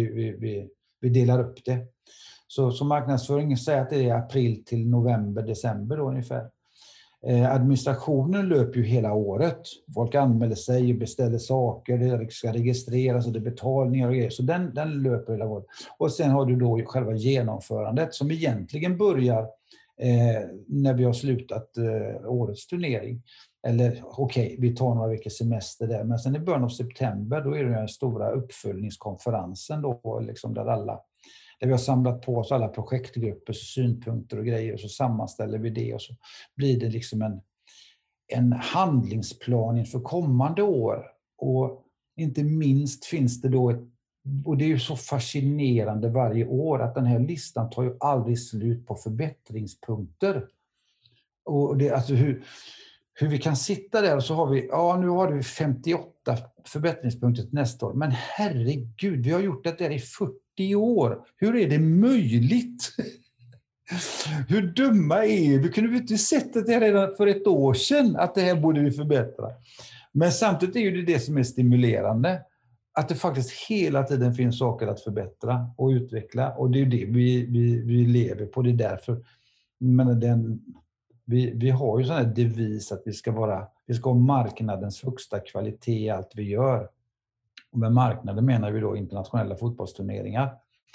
vi delar upp det. Så marknadsföring säger att det är april till november, december då ungefär. Administrationen löper ju hela året. Folk anmäler sig och beställer saker, det ska registreras och det är betalningar och grejer. Så den löper hela året. Och sen har du då själva genomförandet som egentligen börjar när vi har slutat årets turnering. Eller okej, vi tar några veckors semester där. Men sen i början av september då är det den stora uppföljningskonferensen då, liksom där vi har samlat på oss alla projektgruppers synpunkter och grejer, och så sammanställer vi det och så blir det liksom en handlingsplan inför kommande år. Och inte minst finns det då Och det är ju så fascinerande varje år att den här listan tar ju aldrig slut på förbättringspunkter. Och det, alltså hur vi kan sitta där och så har vi, nu har vi 58 förbättringspunkter till nästa år. Men herregud, vi har gjort det där i 40 år. Hur är det möjligt? Hur dumma är vi? Kunde vi inte sett det redan för ett år sedan att det här borde vi förbättra? Men samtidigt är ju det som är stimulerande. Att det faktiskt hela tiden finns saker att förbättra och utveckla. Och det är ju det vi lever på. Det är därför. Men vi har ju sån här devis att vi ska ha marknadens högsta kvalitet i allt vi gör. Och med marknaden menar vi då internationella fotbollsturneringar.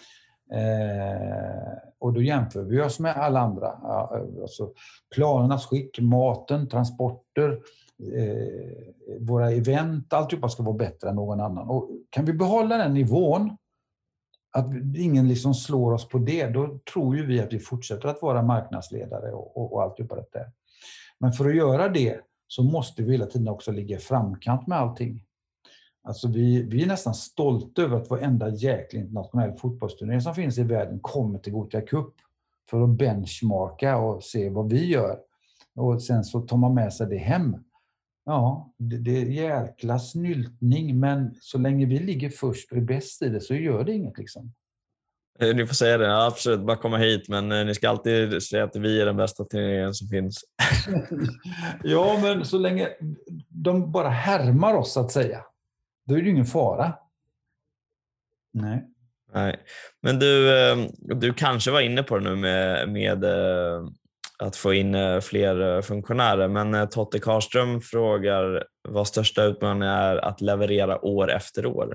Och då jämför vi oss med alla andra. Alltså planernas skick, maten, transporter, våra event, alltihopa ska vara bättre än någon annan. Och kan vi behålla den nivån, att ingen liksom slår oss på det, då tror ju vi att vi fortsätter att vara marknadsledare och alltihopa det där. Men för att göra det så måste vi hela tiden också ligga i framkant med allting. Alltså vi är nästan stolta över att varenda jäkla internationell fotbollsturnering som finns i världen kommer till Gothia Cup för att benchmarka och se vad vi gör. Och sen så tar man med sig det hem. Ja, det är jäkla snyltning, men så länge vi ligger först och är bäst i det så gör det inget liksom. Ni får säga det, absolut, bara komma hit, men ni ska alltid säga att vi är den bästa turneringen som finns. Ja, men så länge de bara härmar oss så att säga, då är det ingen fara. Nej. Men du kanske var inne på det nu med att få in fler funktionärer, men Totte Karström frågar vad största utmaningen är att leverera år efter år.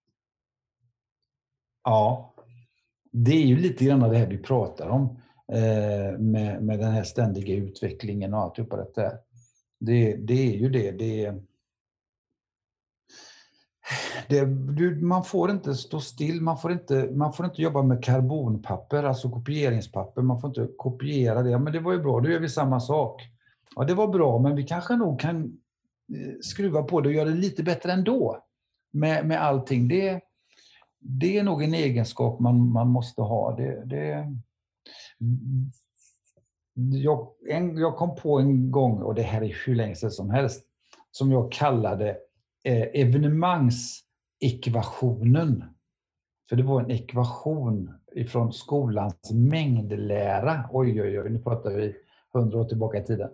Ja, det är ju lite grann det här vi pratar om med den här ständiga utvecklingen och allt på detta. Det är ju man får inte stå still, man får inte jobba med karbonpapper, alltså kopieringspapper, man får inte kopiera det. Men det var ju bra, då gör vi samma sak. Ja, det var bra, men vi kanske nog kan skruva på det och göra det lite bättre ändå med allting. Det är nog en egenskap man måste ha. Jag kom på en gång, och det här är hur länge sedan som helst, som jag kallade evenemangsekvationen. För det var en ekvation ifrån skolans mängdlära. Oj, nu pratar vi 100 år tillbaka i tiden.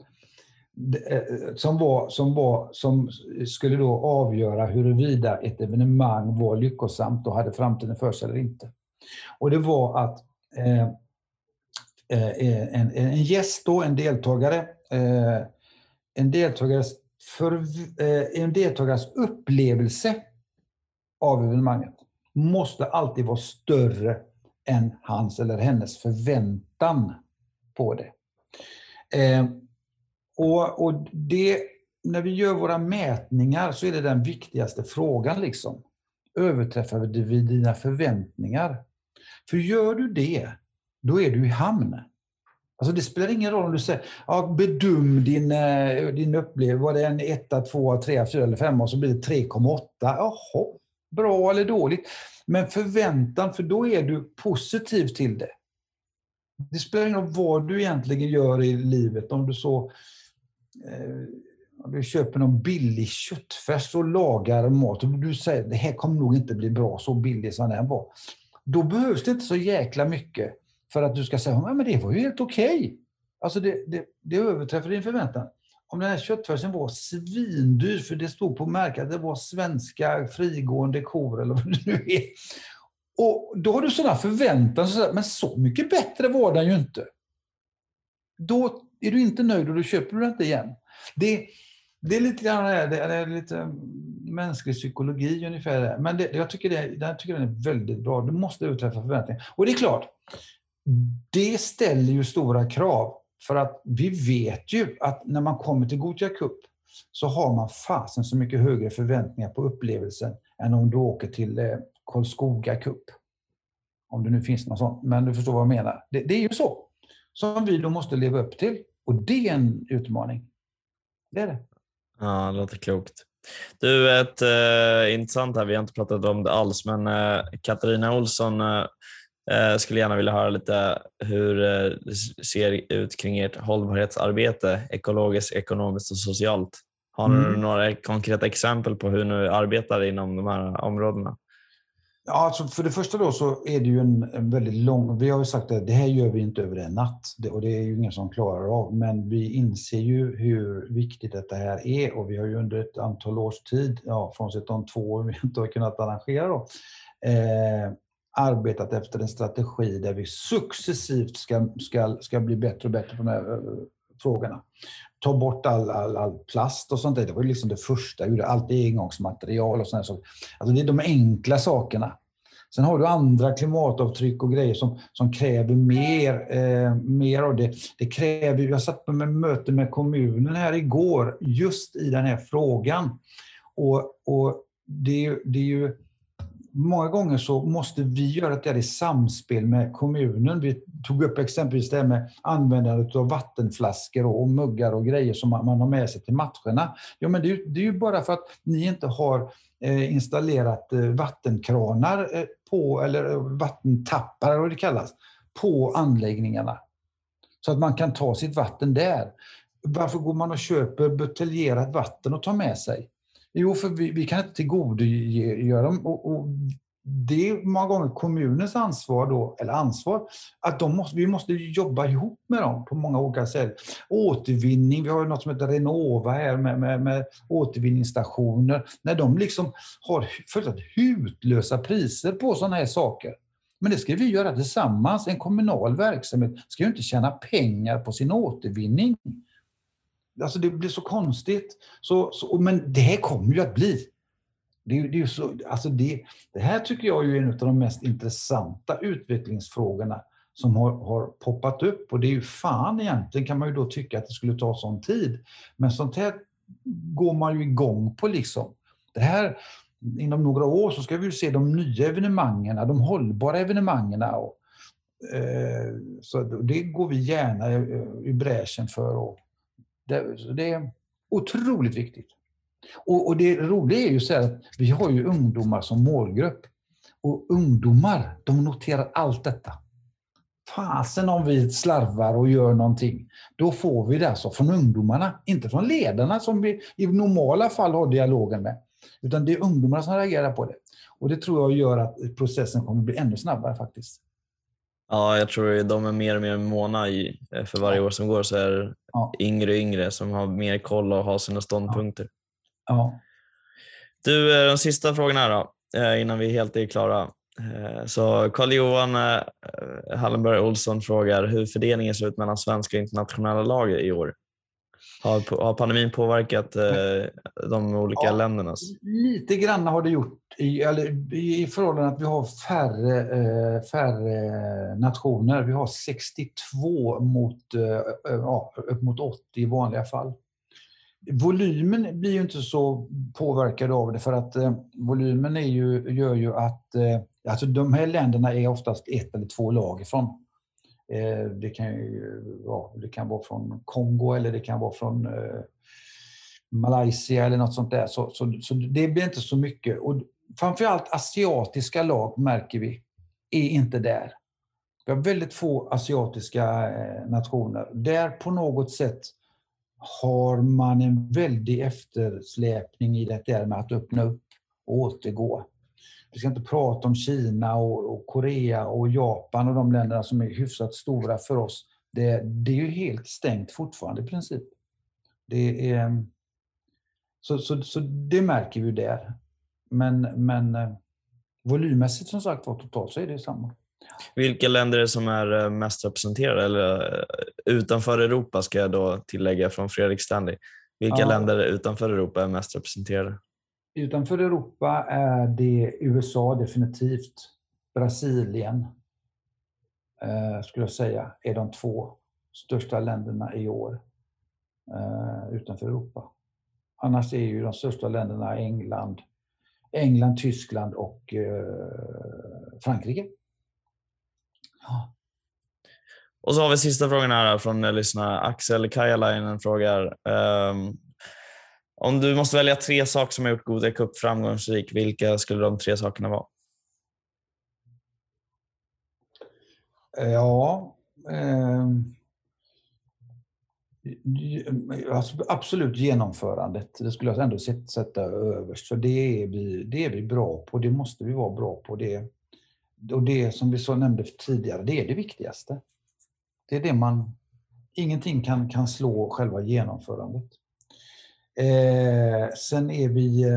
Som skulle då avgöra huruvida ett evenemang var lyckosamt och hade framtiden för sig eller inte. Och det var att en gäst då, en deltagares upplevelse av evenemanget måste alltid vara större än hans eller hennes förväntan på det. Och det, när vi gör våra mätningar så är det den viktigaste frågan liksom. Överträffar vi dina förväntningar? För gör du det, då är du i hamn. Alltså det spelar ingen roll om du säger, bedöm din upplevelse, var det en 1, 2, 3, 4 eller 5 och så blir det 3,8. Jaha, bra eller dåligt. Men förväntan, för då är du positiv till det. Det spelar ingen roll vad du egentligen gör i livet. Om du köper någon billig köttfärs och lagar mat och du säger det här kommer nog inte bli bra så billig som den var. Då behövs det inte så jäkla mycket för att du ska säga men det var ju helt okej. Alltså det överträffar din förväntan. Om den här köttfärsen var svindyr för det stod på märket att det var svenska frigående kor eller vad det nu är. Och då har du sådana förväntan, men så mycket bättre var den ju inte. Då är du inte nöjd och då köper du inte igen. Det är lite grann det är lite mänsklig psykologi ungefär. Men jag tycker den är väldigt bra. Du måste överträffa förväntningar. Och det är klart, det ställer ju stora krav. För att vi vet ju att när man kommer till Gothia Cup så har man fasen så mycket högre förväntningar på upplevelsen än om du åker till Karlskoga Cup. Om det nu finns något sånt. Men du förstår vad jag menar. Det är ju så. Som vi då måste leva upp till. Och det är en utmaning. Det är det. Ja, det låter klokt. Du, intressant här, vi har inte pratat om det alls, men Katarina Olsson skulle gärna vilja höra lite hur det ser ut kring ert hållbarhetsarbete, ekologiskt, ekonomiskt och socialt. Har ni några konkreta exempel på hur ni arbetar inom de här områdena? Ja, alltså för det första då så är det ju en väldigt lång... Vi har ju sagt att det här gör vi inte över en natt. Och det är ju ingen som klarar av. Men vi inser ju hur viktigt detta här är. Och vi har ju under ett antal års tid, frånsett de 2 år vi inte har kunnat arrangera då, arbetat efter en strategi där vi successivt ska bli bättre och bättre på de här frågorna. Ta bort all plast och sånt där. Det var ju liksom det första. Gjorde allt engångsmaterial och sådana saker. Alltså det är de enkla sakerna. Sen har du andra klimatavtryck och grejer som kräver mer av det. Det kräver, jag satt på ett möte med kommunen här igår just i den här frågan. Och det är ju många gånger så måste vi göra det i samspel med kommunen. Vi tog upp exempelvis det här med användandet av vattenflaskor och muggar och grejer som man har med sig till matcherna. Ja, men det är ju bara för att ni inte har installerat vattenkranar på, eller vattentappar vad det kallas, på anläggningarna. Så att man kan ta sitt vatten där. Varför går man och köper buteljerat vatten och tar med sig? Jo, för vi kan inte tillgodogöra dem. Och det är många gånger kommunens ansvar då, eller ansvar, att vi måste jobba ihop med dem på många olika sätt. Återvinning, vi har något som heter Renova här med återvinningsstationer. När de liksom har fullständigt hutlösa priser på sådana här saker. Men det ska vi göra tillsammans. En kommunal verksamhet ska ju inte tjäna pengar på sin återvinning. Alltså det blir så konstigt. Men det här kommer ju att bli. Det är ju så, alltså det här tycker jag är en av de mest intressanta utvecklingsfrågorna som har poppat upp. Och det är ju fan egentligen, kan man ju då tycka att det skulle ta sån tid. Men sånt här går man ju igång på liksom. Det här, inom några år så ska vi ju se de nya evenemangen, de hållbara evenemangen. Så det går vi gärna i bräschen för. Och det är otroligt viktigt. Och det roliga är ju så här att vi har ju ungdomar som målgrupp. Och ungdomar, de noterar allt detta. Fasen om vi slarvar och gör någonting. Då får vi det alltså från ungdomarna. Inte från ledarna som vi i normala fall har dialogen med. Utan det är ungdomarna som reagerar på det. Och det tror jag gör att processen kommer bli ännu snabbare faktiskt. Ja, jag tror de är mer och mer måna för varje år som går, så är det yngre och yngre som har mer koll och har sina ståndpunkter. Ja. Du, de sista frågorna här då, innan vi helt är klara. Så Carl-Johan Hallenberg Olsson frågar hur fördelningen ser ut mellan svenska och internationella lag i år. Har pandemin påverkat de olika ländernas? Lite grann har det gjort i förhållande att vi har färre nationer. Vi har 62 upp mot 80 i vanliga fall. Volymen blir ju inte så påverkad av det, för att volymen gör ju att alltså de här länderna är oftast 1 eller 2 lag ifrån. Det kan vara från Kongo eller det kan vara från Malaysia eller något sånt där. Så det blir inte så mycket. Och framförallt asiatiska lag märker vi är inte där. Vi har väldigt få asiatiska nationer. Där på något sätt har man en väldig eftersläpning i det där med att öppna upp och återgå. Vi ska inte prata om Kina och Korea och Japan och de länderna som är hyfsat stora för oss. Det är ju helt stängt fortfarande i princip. Så det märker vi där. Men volymmässigt som sagt var totalt så är det samma. Vilka länder är det som är mest representerade? Eller utanför Europa ska jag då tillägga från Fredrik Stanley. Vilka länder utanför Europa är mest representerade? Utanför Europa är det USA definitivt. Brasilien skulle jag säga är de 2 största länderna i år utanför Europa. Annars är ju de största länderna England, Tyskland och Frankrike. Ja. Och så har vi sista frågan här från lyssnare. Axel Kajalainen frågar Om du måste välja 3 saker som har gjort Gothia Cup framgångsrik, vilka skulle de 3 sakerna vara? Ja, alltså absolut genomförandet. Det skulle jag ändå sätta överst. För det är vi bra på. Det måste vi vara bra på. Och det som vi så nämnde tidigare, det är det viktigaste. Det är det ingenting kan slå själva genomförandet. Sen är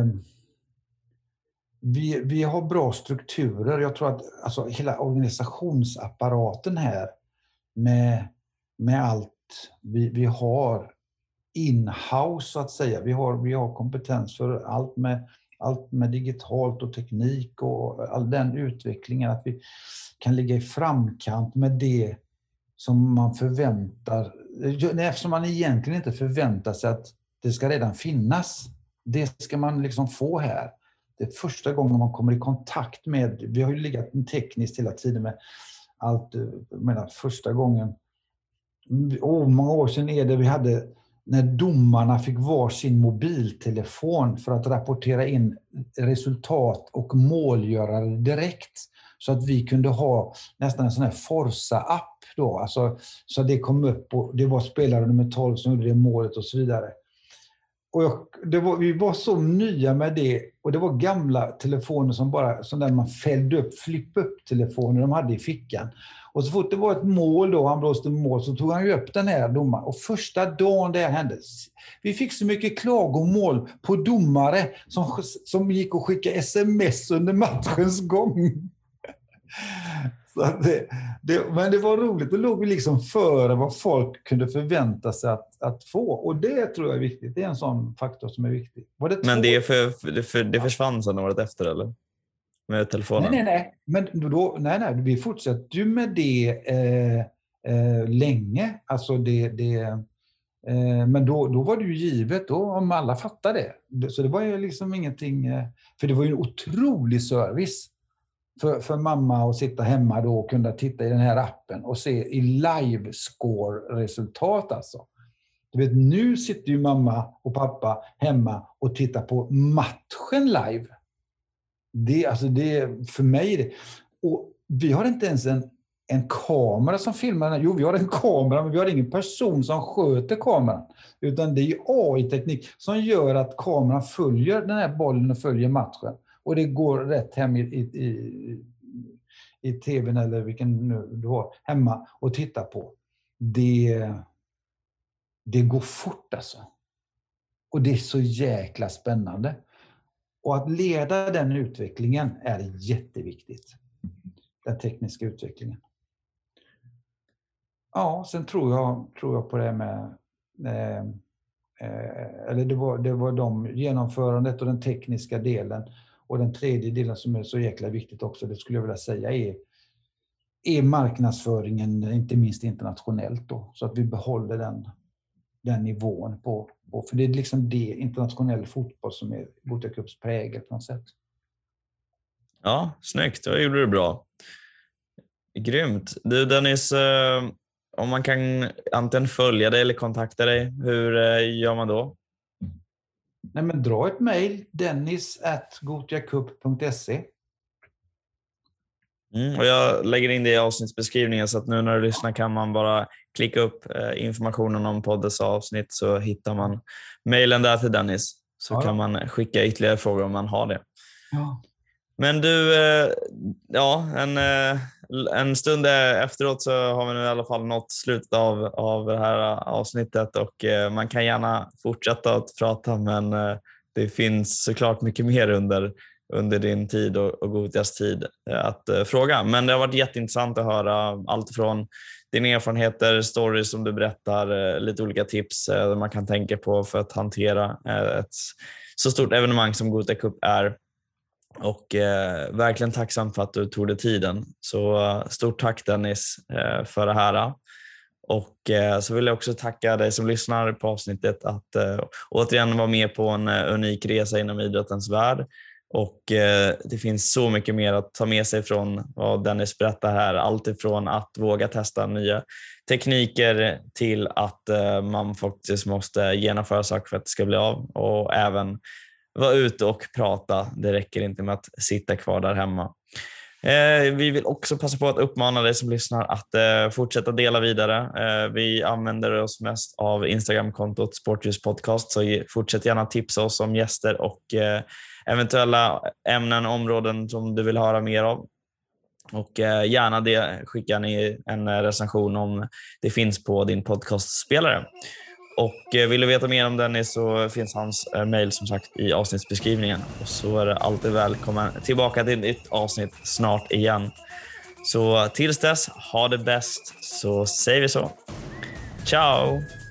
vi har bra strukturer. Jag tror att alltså, hela organisationsapparaten här med allt vi har in-house så att säga. Vi har kompetens för allt med digitalt och teknik och all den utvecklingen, att vi kan ligga i framkant med det som man förväntar. Eftersom man egentligen inte förväntar sig att det ska redan finnas. Det ska man liksom få här. Det är första gången man kommer i kontakt med, vi har ju legat tekniskt hela tiden med allt, men första gången, många år sedan är det vi hade när domarna fick varsin mobiltelefon för att rapportera in resultat och målgörare direkt. Så att vi kunde ha nästan en sån här Forza-app då. Alltså, så det kom upp och det var spelare nummer 12 som gjorde det målet och så vidare. Och vi var så nya med det, och det var gamla telefoner som där man fällde upp, flippade upp telefoner de hade i fickan. Och så fort det var ett mål då, han blåste mål, så tog han ju upp den här domaren. Och första dagen det hände, vi fick så mycket klagomål på domare som gick och skickade sms under matchens gång. Så men det var roligt, då låg vi liksom före vad folk kunde förvänta sig att få. Och det tror jag är viktigt, det är en sån faktor som är viktig. Men det försvann sedan året efter, eller? Med telefonen? Nej. Men nej, vi fortsätter ju med det länge. Alltså men då var det ju givet då, om alla fattade det. Så det var ju liksom ingenting, för det var ju en otrolig service för mamma att sitta hemma då och kunna titta i den här appen och se i live-score-resultat alltså. Du vet, nu sitter ju mamma och pappa hemma och tittar på matchen live. Det för mig, och vi har inte ens en kamera som filmar den. Jo, vi har en kamera, men vi har ingen person som sköter kameran. Utan det är ju AI-teknik som gör att kameran följer den här bollen och följer matchen. Och det går rätt hem i tvn eller vilken nu du har hemma och titta på. Det går fort alltså. Och det är så jäkla spännande. Och att leda den utvecklingen är jätteviktigt. Den tekniska utvecklingen. Ja, sen tror jag på det med eller det var genomförandet och den tekniska delen. Och den tredje delen som är så jäkla viktigt också, det skulle jag vilja säga, är marknadsföringen, inte minst internationellt då. Så att vi behåller den nivån på. För det är liksom det internationell fotboll som är Gothia Cups prägel på något sätt. Ja, snyggt. Det gjorde du bra. Grymt. Du Dennis, om man kan antingen följa dig eller kontakta dig, hur gör man då? Nej, men dra ett mejl, dennis@gothiacup.se. Och jag lägger in det i avsnittsbeskrivningen, så att nu när du lyssnar kan man bara klicka upp informationen om poddens avsnitt, så hittar man mejlen där till Dennis. Så kan man skicka ytterligare frågor om man har det. Ja. Men du, en stund efteråt så har vi nu i alla fall nått slutet av det här avsnittet, och man kan gärna fortsätta att prata, men det finns såklart mycket mer under din tid och Gothias tid att fråga. Men det har varit jätteintressant att höra allt från dina erfarenheter, stories som du berättar, lite olika tips man kan tänka på för att hantera ett så stort evenemang som Gothia Cup är. Och verkligen tacksam för att du tog dig tiden. Så stort tack Dennis för det här. Och så vill jag också tacka dig som lyssnar på avsnittet att återigen vara med på en unik resa inom idrottens värld. Och det finns så mycket mer att ta med sig från vad Dennis berättar här. Allt ifrån att våga testa nya tekniker till att man faktiskt måste genomföra saker för att det ska bli av. Och även vara ute och prata. Det räcker inte med att sitta kvar där hemma. Vi vill också passa på att uppmana dig som lyssnar att fortsätta dela vidare. Vi använder oss mest av Instagram-kontot Sportljus-podcast, så fortsätt gärna tipsa oss om gäster och eventuella ämnen och områden som du vill höra mer av. Och gärna det skickar ni en recension om det finns på din podcastspelare. Och vill du veta mer om Dennis så finns hans mejl som sagt i avsnittsbeskrivningen. Och så är det alltid välkommen tillbaka till ett avsnitt snart igen. Så tills dess, ha det bäst, så säger vi så. Ciao!